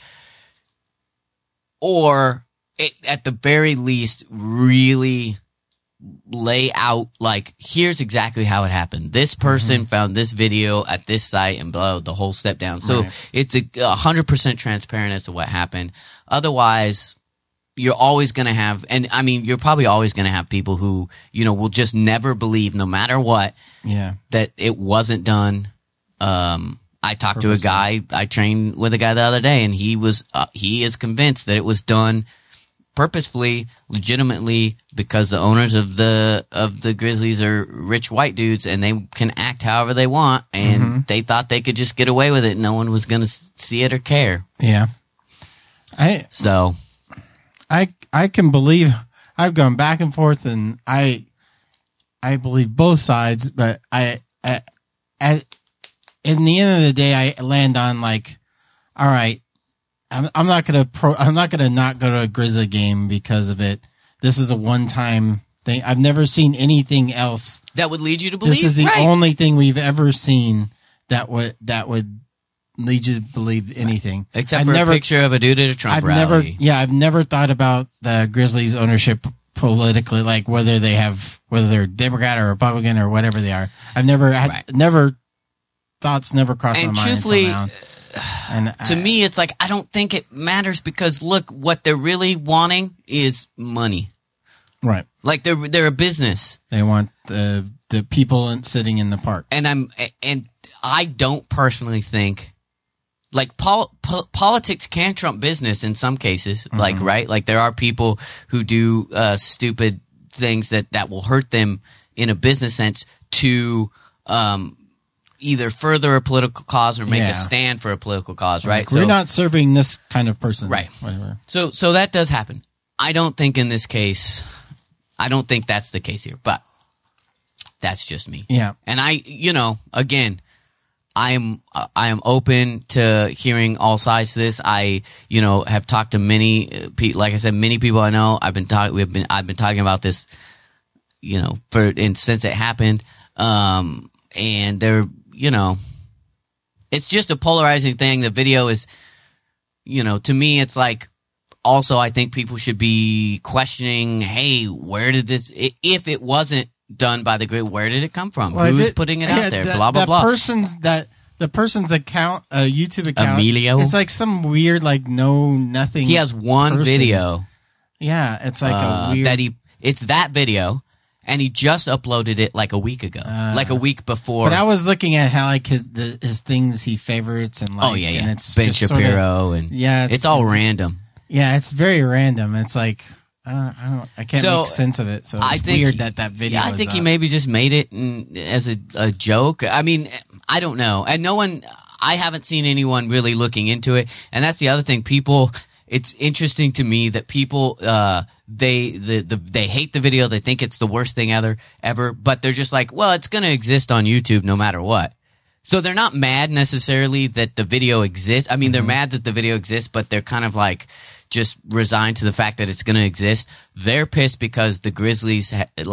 Or at the very least, really lay out, like, here's exactly how it happened. This person found this video at this site and blah, the whole step down. So it's 100% transparent as to what happened. Otherwise, you're always going to have, and I mean, you're probably always going to have people who, will just never believe, no matter what, that it wasn't done. I talked to a guy, I trained with a guy the other day, and he is convinced that it was done purposefully, legitimately, because the owners of the Grizzlies are rich white dudes and they can act however they want, and they thought they could just get away with it. No one was going to see it or care. Yeah. I can believe, I've gone back and forth, and I believe both sides, but in the end of the day, I land on, like, all right, I'm not gonna not go to a Grizzly game because of it. This is a one-time thing. I've never seen anything else that would lead you to believe. This is the only thing we've ever seen that would lead you to believe anything. Except for a picture of a dude at a Trump rally. I've never thought about the Grizzlies ownership politically, like whether they're Democrat or Republican or whatever they are. I've never. Thoughts never crossed my mind. And truthfully, to me, it's like, I don't think it matters because, look, what they're really wanting is money. Right. Like, they're a business. They want the people sitting in the park. And I don't personally think, like, politics can trump business in some cases. Like, right? Like, there are people who do stupid things that will hurt them in a business sense to either further a political cause or make a stand for a political cause, right? Like, we're not serving this kind of person. Right. Whatever. So that does happen. I don't think in this case, I don't think that's the case here, but that's just me. Yeah. And again, I am open to hearing all sides to this. I, have talked to many people I know. I've been talking about this, since it happened. And they're, it's just a polarizing thing. The video is, to me, it's like, also, I think people should be questioning, hey, where did this, if it wasn't done by the grid, where did it come from? Well, Who's putting it out there? Blah, blah, blah. The person's account, YouTube account. Emilio? It's like some weird, like, nothing. He has one video. Yeah, it's like a weird. It's that video. And he just uploaded it like a week ago, like a week before. But I was looking at how, like, his things he favorites and, like, and it's Ben Shapiro it's all random. Yeah, it's very random. It's like I can't make sense of it. So it's weird that video. Yeah, I think he maybe just made it as a joke. I mean, I don't know, and I haven't seen anyone really looking into it. And that's the other thing. People, it's interesting to me that people they hate the video. They think it's the worst thing ever, but they're just like, well, it's going to exist on YouTube no matter what. So they're not mad necessarily that the video exists. I mean, they're mad that the video exists, but they're kind of like just resigned to the fact that it's going to exist. They're pissed because the Grizzlies,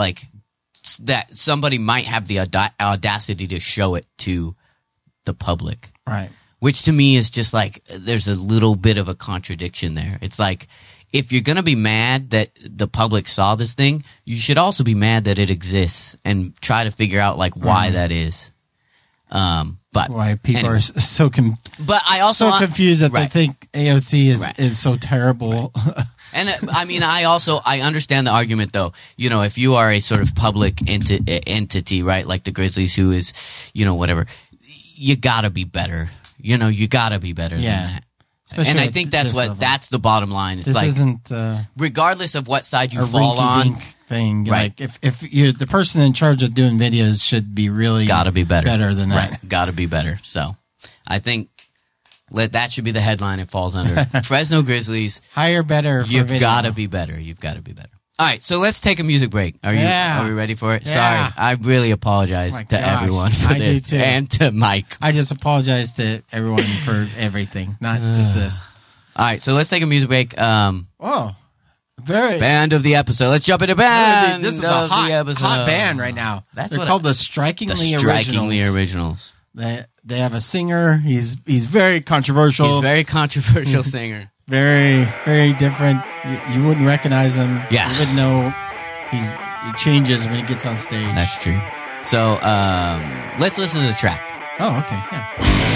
that somebody might have the audacity to show it to the public. Right. Which to me is just like, there's a little bit of a contradiction there. It's like, if you're going to be mad that the public saw this thing, you should also be mad that it exists and try to figure out, like, why that is. But why people are so but I also confused that they think AOC is so terrible. And I mean, I understand the argument though. You know, if you are a sort of public entity, right, like the Grizzlies, who is, you know, whatever, you gotta be better. You know, you gotta be better than that. Especially and I think that's the bottom line. It's this isn't regardless of what side you fall on. Thing right? Like if you're the person in charge of doing videos, should be really gotta be better than that. Right. Gotta be better. So I think that should be the headline it falls under. Fresno Grizzlies, hire better. You've got to be better. You've got to be better. All right, so let's take a music break. Are we ready for it? Yeah. Sorry, I really apologize to everyone for this, and to Mike. I just apologize to everyone for everything, not just this. All right, so let's take a music break. Very band of the episode. Let's jump into band. This is a hot band right now. They're called the Strikingly Originals. They have a singer. He's very controversial. He's a very controversial singer. Very, very different. You wouldn't recognize him. Yeah. You wouldn't know he changes when he gets on stage. That's true. So let's listen to the track. Oh, okay. Yeah.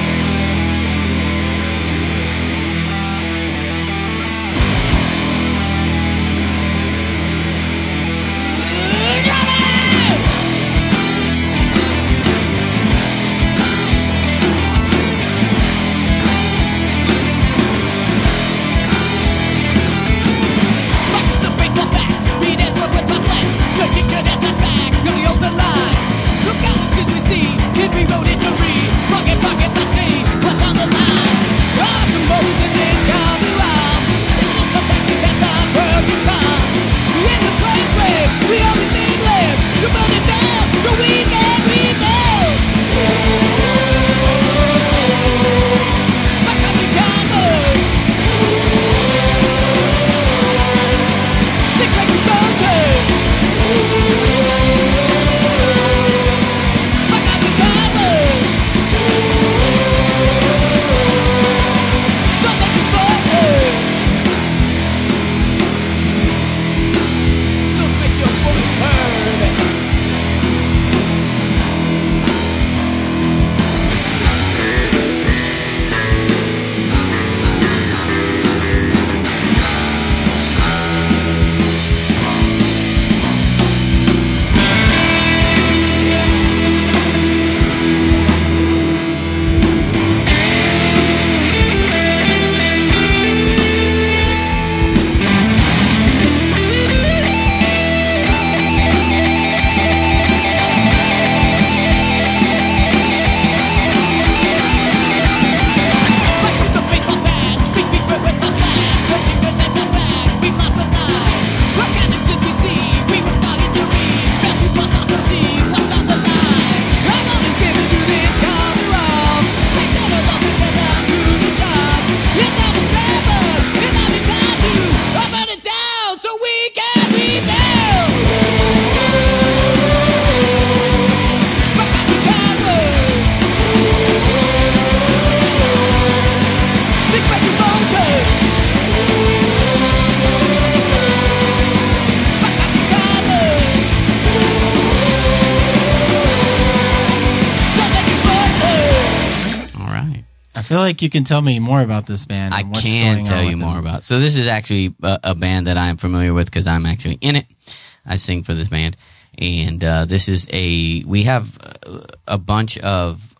I feel like you can tell me more about this band. I can tell you more about. So this is actually a band that I'm familiar with because I'm actually in it. I sing for this band, and this is we have a bunch of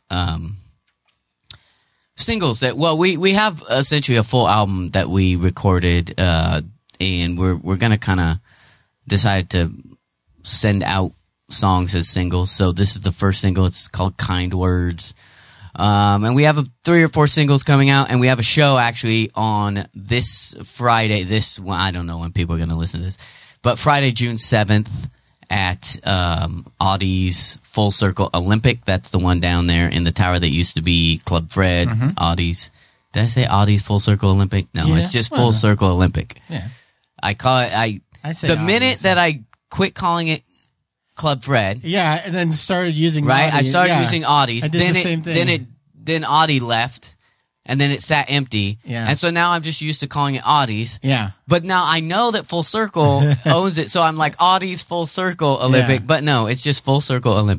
singles that we have essentially a full album that we recorded, and we're gonna kind of decide to send out songs as singles. So this is the first single. It's called Kind Words. And we have 3 or 4 singles coming out, and we have a show actually on this Friday. I don't know when people are going to listen to this, but Friday, June 7th at Audie's Full Circle Olympic. That's the one down there in the tower that used to be Club Fred. Mm-hmm. Audie's. Did I say Audie's Full Circle Olympic? No, it's just Full Circle Olympic. Yeah. I call it. I say the Audie's, minute that I quit calling it Club Fred. Yeah, and then started using right. Audie. I started using Audie's. I did the same thing. Then Audie left, and then it sat empty. Yeah. And so now I'm just used to calling it Audie's. Yeah. But now I know that Full Circle owns it, so I'm like Audie's Full Circle Olympic. Yeah. But no, it's just Full Circle Olympic.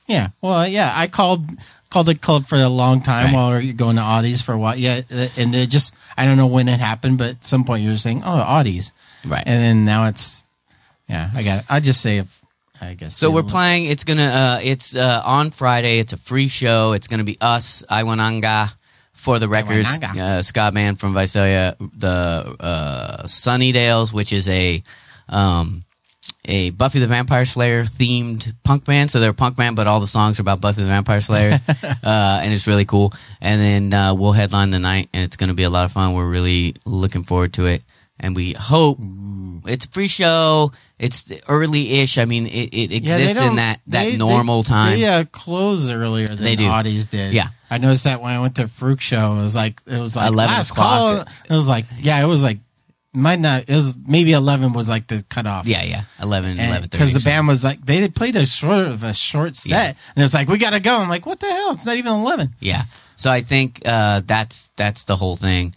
Yeah. Well, yeah, I called the club for a long time while we were going to Audie's for a while. Yeah, and it just, I don't know when it happened, but at some point you were saying, oh, Audie's. Right. And then now it's, yeah, I just say, I guess. So we're playing, it's on Friday. It's a free show. It's going to be us, Iwananga, For the Record, ska band from Visalia, the Sunnydales, which is a Buffy the Vampire Slayer themed punk band. So they're a punk band, but all the songs are about Buffy the Vampire Slayer. And it's really cool. And then we'll headline the night, and it's going to be a lot of fun. We're really looking forward to it. And we hope it's a free show. It's early-ish. I mean, it exists in that normal time. They close earlier than Audie's did. Yeah. I noticed that when I went to Fruc show, it was like 11 last o'clock. Call. It was like, it was like, it was maybe 11 was like the cutoff. Yeah. 11:30. Because the band was like, they played a short set, and it was like, we gotta go. I'm like, what the hell? It's not even 11. Yeah. So I think that's the whole thing.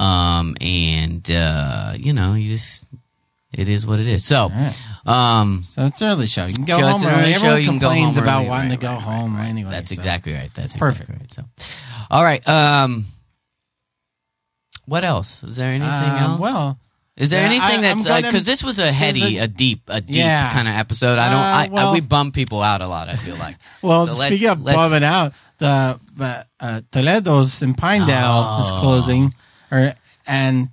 It is what it is. So, so it's an early show. You can go home early. Everyone complains about wanting to go home anyway. That's exactly right. That's perfect. Exactly right. So, all right. What else? Is there anything else? Well, is there anything that's because this was a deep kind of episode. We bum people out a lot. I feel like. Well, so speaking of bumming out, the Toledo's in Pinedale is closing, and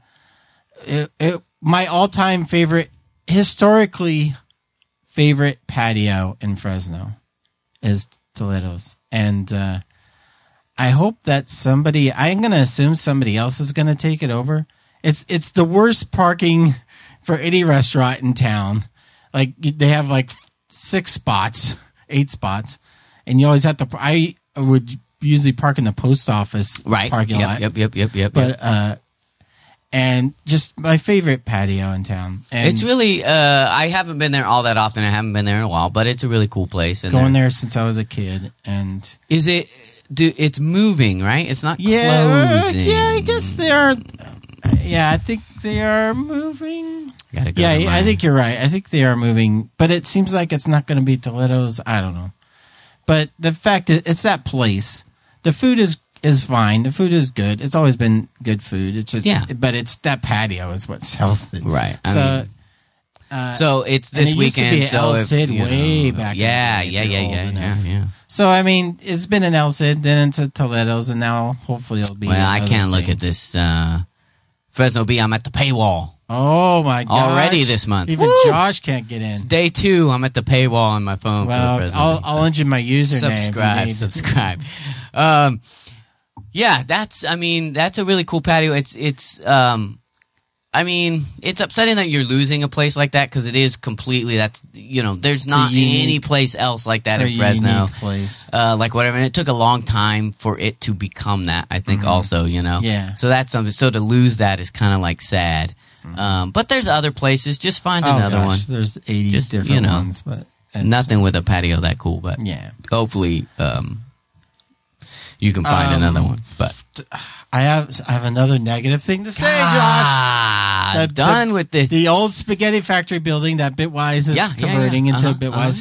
my all-time favorite, historically favorite patio in Fresno is Toledo's. And I hope that I'm going to assume somebody else is going to take it over. It's the worst parking for any restaurant in town. Like, they have like 8 spots, and you always have to, I would usually park in the post office parking lot. Yep. But, and just my favorite patio in town. And it's really, I haven't been there all that often. I haven't been there in a while, but it's a really cool place. And going there since I was a kid. And it's moving, right? It's not closing. Yeah, I guess they are. Yeah, I think they are moving. I think you're right. I think they are moving, but it seems like it's not going to be Toledo's. I don't know. But the fact is, it's that place. The food is fine. The food is good. It's always been good food. It's just, but it's that patio is what sells it. Right. So it's this weekend. Used to be El Cid way back. Yeah. So I mean, it's been an El Cid, then it's a Toledo's, and now hopefully it'll be. Well, I can't look at this Fresno B. I'm at the paywall. Oh my gosh! Already this month. Even Josh can't get in. It's day 2. I'm at the paywall on my phone. Well, I'll enter my username. Subscribe. Yeah, that's a really cool patio. It's upsetting that you're losing a place like that because it is completely, there's not any place else like that in Fresno. Place. Like whatever. And it took a long time for it to become that, I think also, Yeah. So that's something. So to lose that is kind of like sad. But there's other places. Just find another one. There's 80 different ones, but nothing with a patio that cool, but hopefully, you can find another one, but I have another negative thing to say, Josh. Done with this. The old spaghetti factory building that Bitwise is converting into Bitwise.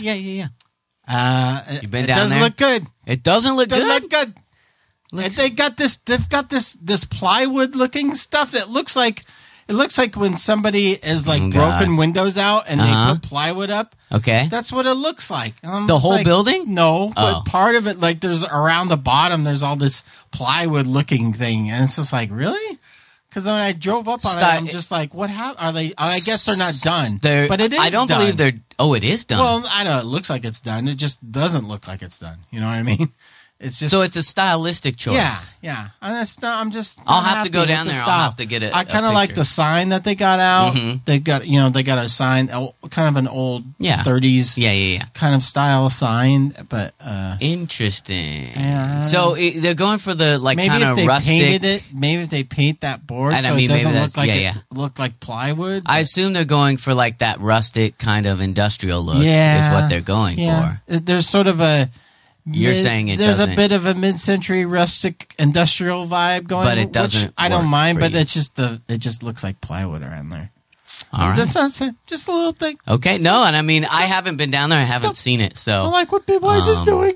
You've been down there? It doesn't look good. It doesn't look good? Look good. And they've got this plywood looking stuff that looks like when somebody is like broken windows out and they put plywood up. Okay. That's what it looks like. The whole building? No, but part of it, like there's around the bottom, there's all this plywood looking thing. And it's just like, really? Because when I drove up on it, I'm just like, what happened? Are they? I guess they're not done. But it is. I don't believe they're. Oh, it is done. Well, I know it looks like it's done. It just doesn't look like it's done. You know what I mean? It's just so it's a stylistic choice. Yeah. I'm just. I'll have to go down there. I'll have to get it. I kind of like the sign that they got out. Mm-hmm. They got a sign, kind of an old 30s, kind of style sign, but interesting. So they're going for the kind of rustic. Painted it, maybe if they paint that board, so it doesn't look like plywood. I assume they're going for like that rustic kind of industrial look. Is what they're going for. There's sort of a. You're saying there's a bit of a mid-century rustic industrial vibe going, but it doesn't. Which I don't mind, but it's just it just looks like plywood around there. All right, that sounds just a little thing. Okay, no, and I haven't been down there. I haven't seen it, so I like what Bitwise is doing.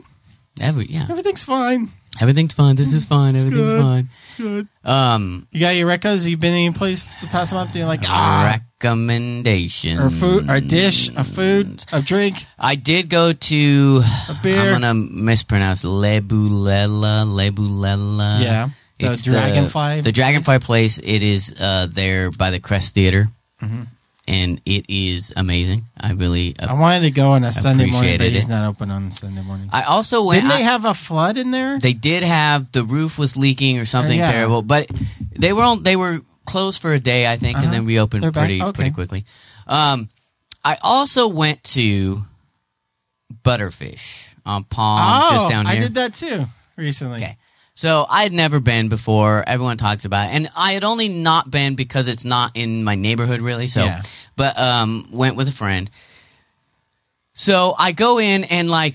Everything's fine. Everything's fine. This is fine. Everything's fine. It's good. You got your recos? You been any place the past month? You're like, recommendation. Or food, or dish, a food, a drink. I did go to a beer. I'm gonna mispronounce Lebulela. Yeah. It's Dragonfly. The Dragonfly place. It is there by the Crest Theater. Mm-hmm. And it is amazing. I wanted to go on a Sunday morning, but it's not open on Sunday morning. I also went. Didn't they have a flood in there? They did have the roof was leaking or something terrible, but they were closed for a day, I think, and then reopened pretty quickly. I also went to Butterfish on Palm, just down here. I did that too recently. Okay. So I had never been before. Everyone talks about it. And I had only not been because it's not in my neighborhood really. So, but, went with a friend. So I go in and like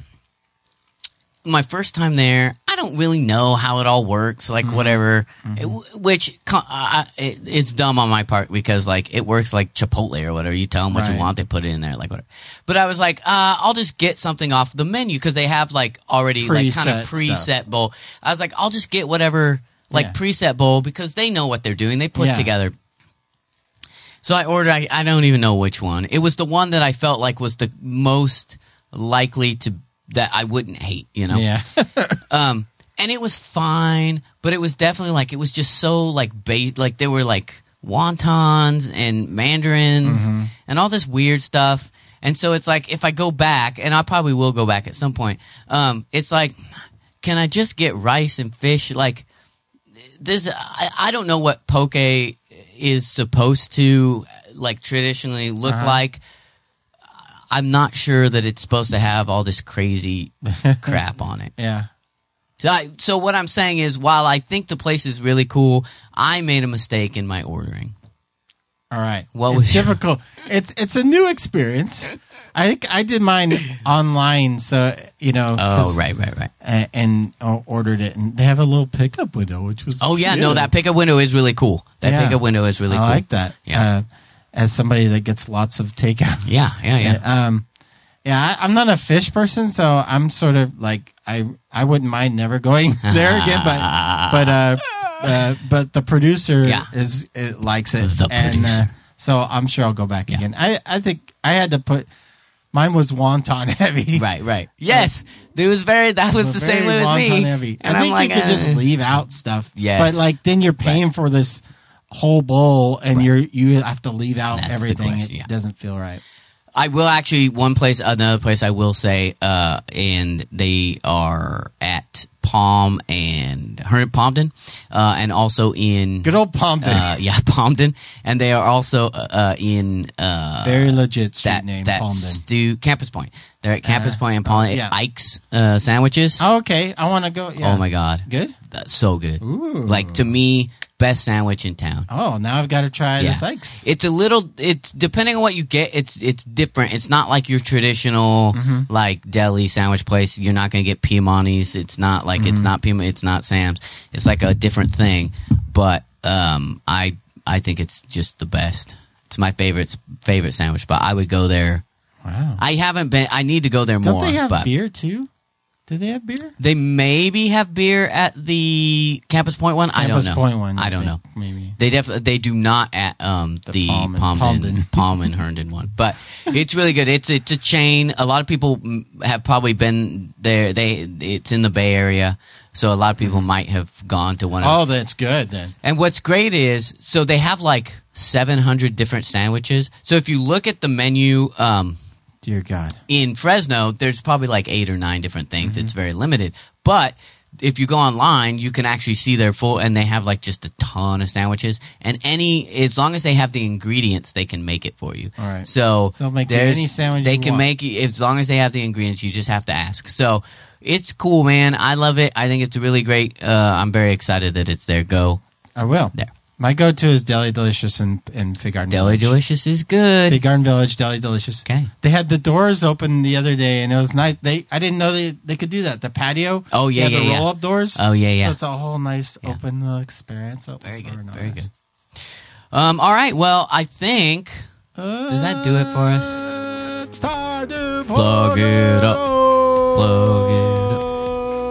my first time there, I don't really know how it all works, like whatever, which it's dumb on my part because like it works like Chipotle or whatever. You tell them what you want, they put it in there, like whatever. But I was like, I'll just get something off the menu because they have like already like kind of preset bowl. I was like, I'll just get whatever like preset bowl because they know what they're doing. They put together. So I ordered, I don't even know which one. It was the one that I felt like was the most likely that I wouldn't hate, you know? Yeah. And it was fine, but it was definitely like, it was just so like, like there were like wontons and mandarins and all this weird stuff. And so it's like, if I go back, and I probably will go back at some point, it's like, can I just get rice and fish? Like, I don't know what poke is supposed to like traditionally look like. I'm not sure that it's supposed to have all this crazy crap on it. Yeah. So what I'm saying is, while I think the place is really cool, I made a mistake in my ordering. All right. What was difficult? It's a new experience. I think I did mine online, so you know. Oh, right. And ordered it, and they have a little pickup window, which was. Oh yeah, no, that pickup window is really cool. Pickup window is really cool. I like that. Yeah. As somebody that gets lots of takeout. Yeah. I'm not a fish person, so I'm sort of like I wouldn't mind never going there again, but the producer likes it, so I'm sure I'll go back again. I think I had to put mine was wonton heavy. Right. Yes, that was the same way with me. Heavy. And I think you could just leave out stuff. Yes. But like then you're paying for this whole bowl, and you have to leave out everything. It doesn't feel right. I will actually another place I will say, and they are at Palm and Palmdon, and also in good old Palmdon. Palmdon, and they are also in very legit street name Palmdon. Campus Point. They're at Campus Point and Palm Ike's sandwiches. Oh, okay, I want to go. Yeah. Oh my god, good. That's so good. Ooh. Like to me, best sandwich in town. Oh, now I've got to try the Sykes. It's depending on what you get, it's different. It's not like your traditional like deli sandwich place. You're not going to get Piemonte's. It's not like it's not Piedmont, it's not Sam's. It's like a different thing. But I think it's just the best. It's my favorite sandwich spot. I would go there. Wow. I haven't been. I need to go there more. Don't they have beer too? Do they have beer? They maybe have beer at the Campus Point one. I don't know. Campus Point one. I don't know. Maybe they do not at the Palm and Herndon one. But it's really good. It's a chain. A lot of people have probably been there. It's in the Bay Area, so a lot of people might have gone to one. Oh, that's good then. And what's great is so they have like 700 different sandwiches. So if you look at the menu. Dear God. In Fresno, there's probably like 8 or 9 different things. It's very limited. But if you go online, you can actually see their full, and they have like just a ton of sandwiches. And as long as they have the ingredients, they can make it for you. All right. So they'll make any sandwich they can make you, as long as they have the ingredients, you just have to ask. So it's cool, man. I love it. I think it's really great. I'm very excited that it's there. Go. I will. There. My go-to is Deli Delicious in Fig Garden Deli Village. Delicious is good. Fig Garden Village, Deli Delicious. Okay. They had the doors open the other day, and it was nice. I didn't know they could do that. The patio. Oh, yeah, the roll-up doors. Oh, yeah. So it's a whole nice open experience. Very good. Very good. All right. Well, I think... does that do it for us? It's time to plug it up. Plug it up.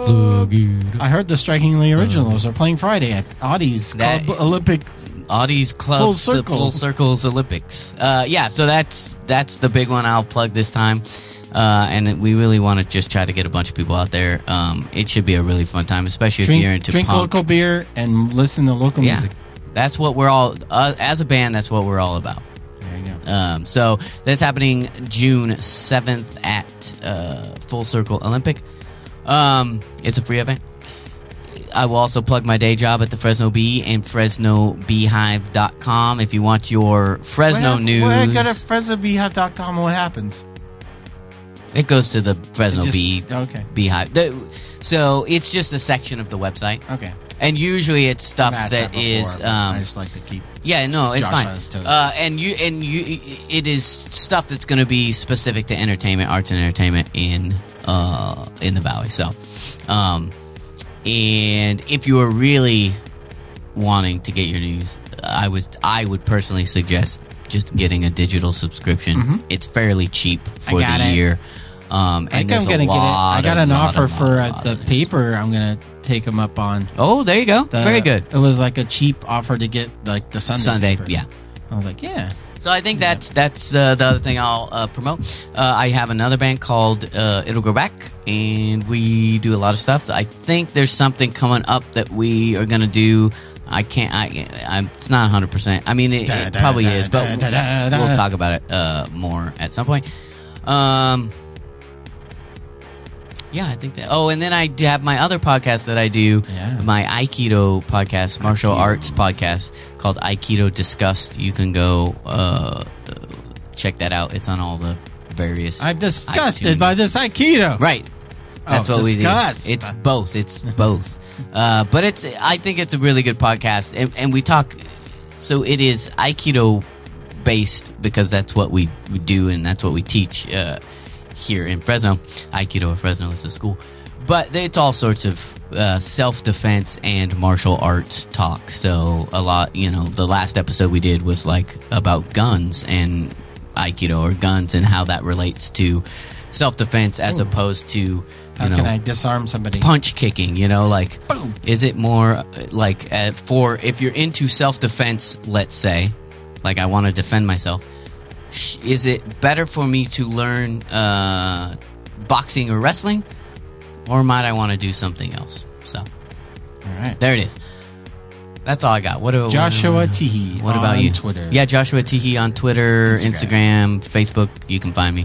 Plug it up. I heard the Strikingly Originals are playing Friday at Audie's Club Olympic. Audie's Club Full Circles Olympics. So that's the big one I'll plug this time. And we really want to just try to get a bunch of people out there. It should be a really fun time, especially if you're into drink punk. Local beer and listen to local music. That's what we're all, as a band, that's what we're all about. There you go. So that's happening June 7th at Full Circle Olympic. It's a free event. I will also plug my day job at the Fresno Bee and FresnoBeehive.com if you want your Fresno news. When I go to FresnoBeehive.com, what happens? It goes to the Fresno Beehive. So it's just a section of the website. Okay. And usually it's stuff that is. I just like to keep. Yeah, no, it's Josh fine. on his toes. It is stuff that's going to be specific to entertainment, arts and entertainment in the Valley. So, and if you are really wanting to get your news, I would personally suggest just getting a digital subscription. Mm-hmm. It's fairly cheap for the year. And I think I'm going to get it. I got an offer for the paper. I'm going to take them up on. Oh, there you go. Very good. It was like a cheap offer to get like the Sunday paper. Yeah. I was like, yeah. So I think that's the other thing I'll promote. I have another band called It'll Go Back, and we do a lot of stuff. I think there's something coming up that we are going to do. It's not 100%. I mean, it probably is, but we'll talk about it more at some point. Yeah, I think that. Oh, and then I have my other podcast that I do, my Aikido podcast, martial arts podcast called Aikido Discussed. You can go check that out. It's on all the various. I'm disgusted by this Aikido. Right. That's what we do. It's both. It's both. But I think it's a really good podcast, and we talk. So it is Aikido based because that's what we do and that's what we teach. Here in Fresno, Aikido of Fresno is the school, but it's all sorts of self-defense and martial arts talk. So a lot, the last episode we did was like about guns and Aikido or guns and how that relates to self-defense as opposed to how can I disarm somebody? Punch kicking, like boom. Is it more like for if you're into self-defense, let's say, like I want to defend myself. Is it better for me to learn boxing or wrestling, or might I want to do something else? So, all right, there it is. That's all I got. Joshua Teehee. What about you? Twitter. Yeah, Joshua Teehee on Twitter, Instagram, Facebook. You can find me.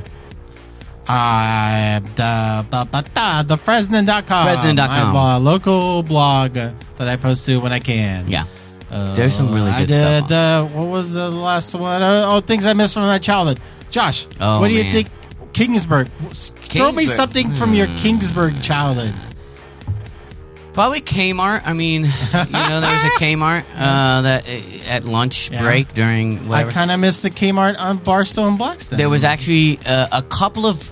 The Fresno.com. Fresno.com. I have a local blog that I post to when I can. Yeah. There's some really good stuff. What was the last one? Things I missed from my childhood. Josh, what do you think? Kingsburg. Throw me something from your Kingsburg childhood. Probably Kmart. I mean, there was a Kmart that at lunch break during whatever. I kind of missed the Kmart on Barstow and Blackstone. There was actually a couple of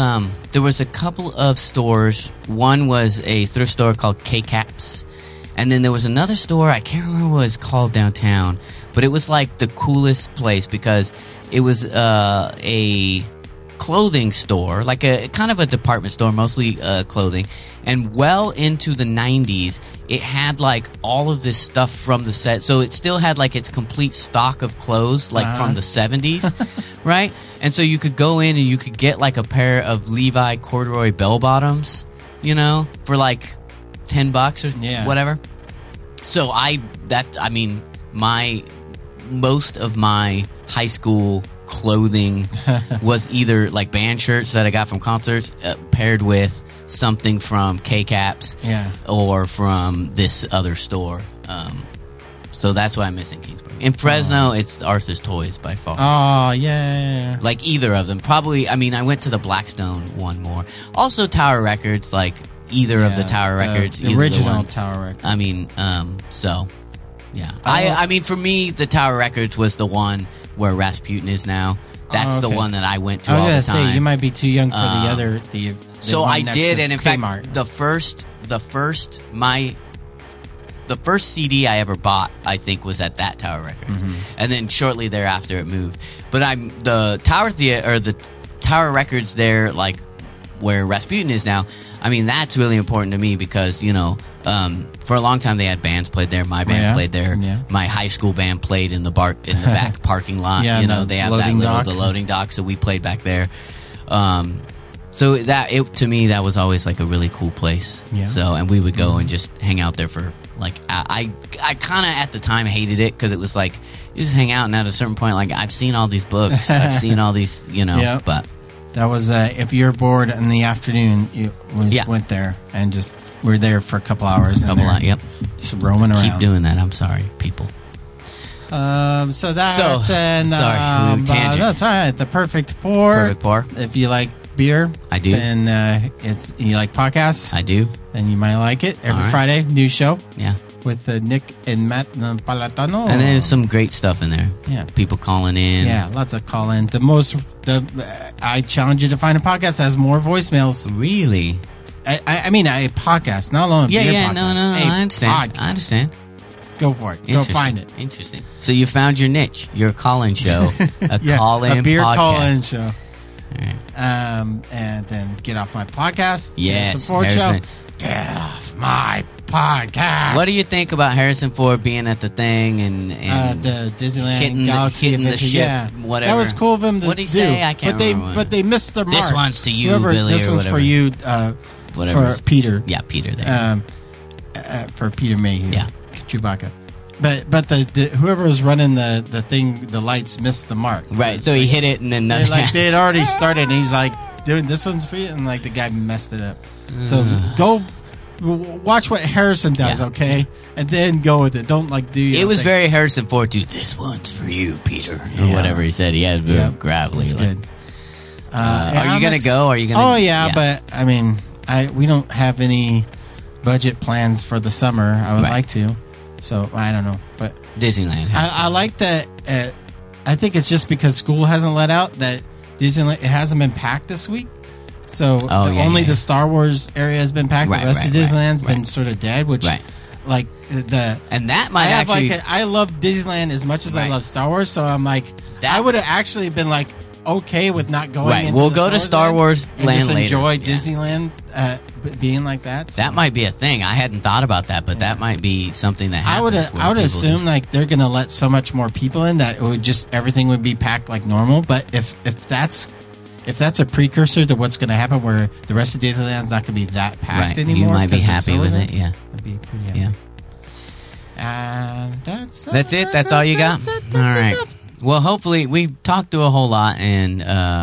stores. One was a thrift store called K-Caps. And then there was another store, I can't remember what it's called downtown, but it was like the coolest place because it was a clothing store, like a kind of a department store, mostly clothing. And well into the 90s, it had like all of this stuff from the set. So it still had like its complete stock of clothes, like from the 70s, right? And so you could go in and you could get like a pair of Levi corduroy bell bottoms, for like $10 or whatever. So most of my high school clothing was either like band shirts that I got from concerts paired with something from K-Caps or from this other store. So that's why I'm missing Kingsburg. In Fresno, it's Arthur's Toys by far. Oh, yeah. Like either of them. Probably, I went to the Blackstone one more. Also Tower Records, like either of the Tower Records. The original Tower Records. So, yeah. For me, the Tower Records was the one where Rasputin is now. That's the one that I went to all the time. Say, you might be too young for the other. So I did, and in Kmart. fact, the first CD I ever bought, I think, was at that Tower Records, and then shortly thereafter it moved. But the Tower Records there, like where Rasputin is now. I mean, that's really important to me because, you know, for a long time they had bands played there. My band played there. Yeah. My high school band played in the back parking lot. You know, they have the loading dock, so we played back there. So to me, that was always like a really cool place. Yeah. So, and we would go and just hang out there for like, I kind of at the time hated it because it was like, you just hang out and at a certain point, like I've seen all these books, I've seen all these, you know, but. That was, if you're bored in the afternoon, you went there and just were there for a couple hours. Just roaming around. Keep doing that. I'm sorry, people. So that's sorry, that's all right. The Perfect Pour. Perfect Pour. If you like beer, I do. And you like podcasts, I do. Then you might like it. Every Friday, new show. Yeah. With Nick and Matt Palatano. And there's some great stuff in there. Yeah. People calling in. Yeah, lots of call in. I challenge you to find a podcast that has more voicemails. Really? I mean, a podcast, not alone. Yeah, no, I understand. I understand. Go for it. Go find it. Interesting. So you found your niche, your call-in show, a call-in a beer podcast. Call-in show. All right. And then get off my podcast. Yes, support show. Get off my podcast. What do you think about Harrison Ford being at the thing and the Disneyland Galaxy hitting the ship, whatever? That was cool of him to what did he say? I can't remember. But they missed their mark. This one's to you, Billy, this or one's whatever. for you, whatever. for Peter. Yeah, Peter there. For Peter Mayhew. Yeah. Chewbacca. But the whoever was running the thing, the lights missed the mark. Right, so he hit it and then nothing. They had already started and he's like, dude, this one's for you. And like the guy messed it up. So go watch what Harrison does, okay? And then go with it. Don't like do it was very Harrison Ford, dude. This one's for you, Peter. Or whatever he said. He had gravelly. It's good. Are you going to go? Are you going to? Oh, yeah, but I mean, we don't have any budget plans for the summer. I would like to. So, I don't know. But Disneyland. I like that. I think it's just because school hasn't let out that Disneyland, it hasn't been packed this week. So, only the Star Wars area has been packed. The rest of Disneyland's been sort of dead, which, like, and that might actually. I love Disneyland as much as I love Star Wars, so I'm like, I would have actually been like, okay with not going. Right, we'll go to Star Wars Land later. Enjoy Yeah. Disneyland being like that. So. That might be a thing. I hadn't thought about that, but that might be something that happens. I would assume like they're going to let so much more people in that it would just everything would be packed like normal. But if that's a precursor to what's going to happen, where the rest of Disneyland's not going to be that packed anymore, you might be happy with it. Yeah, I'd be pretty happy. Yeah. That's it. That's all you got. All right. Well, hopefully we've talked to a whole lot, and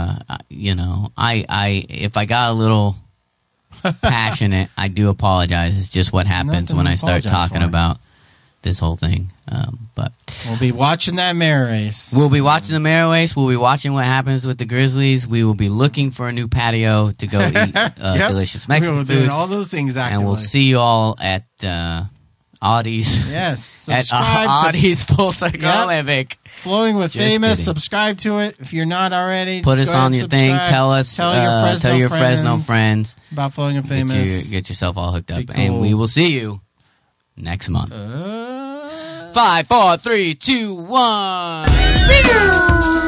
if I got a little passionate, I do apologize. It's just what happens when I start talking about this whole thing. But we'll be watching that mare race. We'll be watching the mare race. We'll be watching what happens with the Grizzlies. We will be looking for a new patio to go eat delicious Mexican food. Doing all those things actively. And we'll see you all at Audie's. Yes, subscribe at Audie's Full Cycle Olympic. Flowing with Just Famous. kidding. Subscribe to it if you're not already. Put us on your thing. Tell us. Tell your Fresno friends about Flowing with Famous. Get yourself all hooked up, and we will see you next month. 5, 4, 3, 2, 1.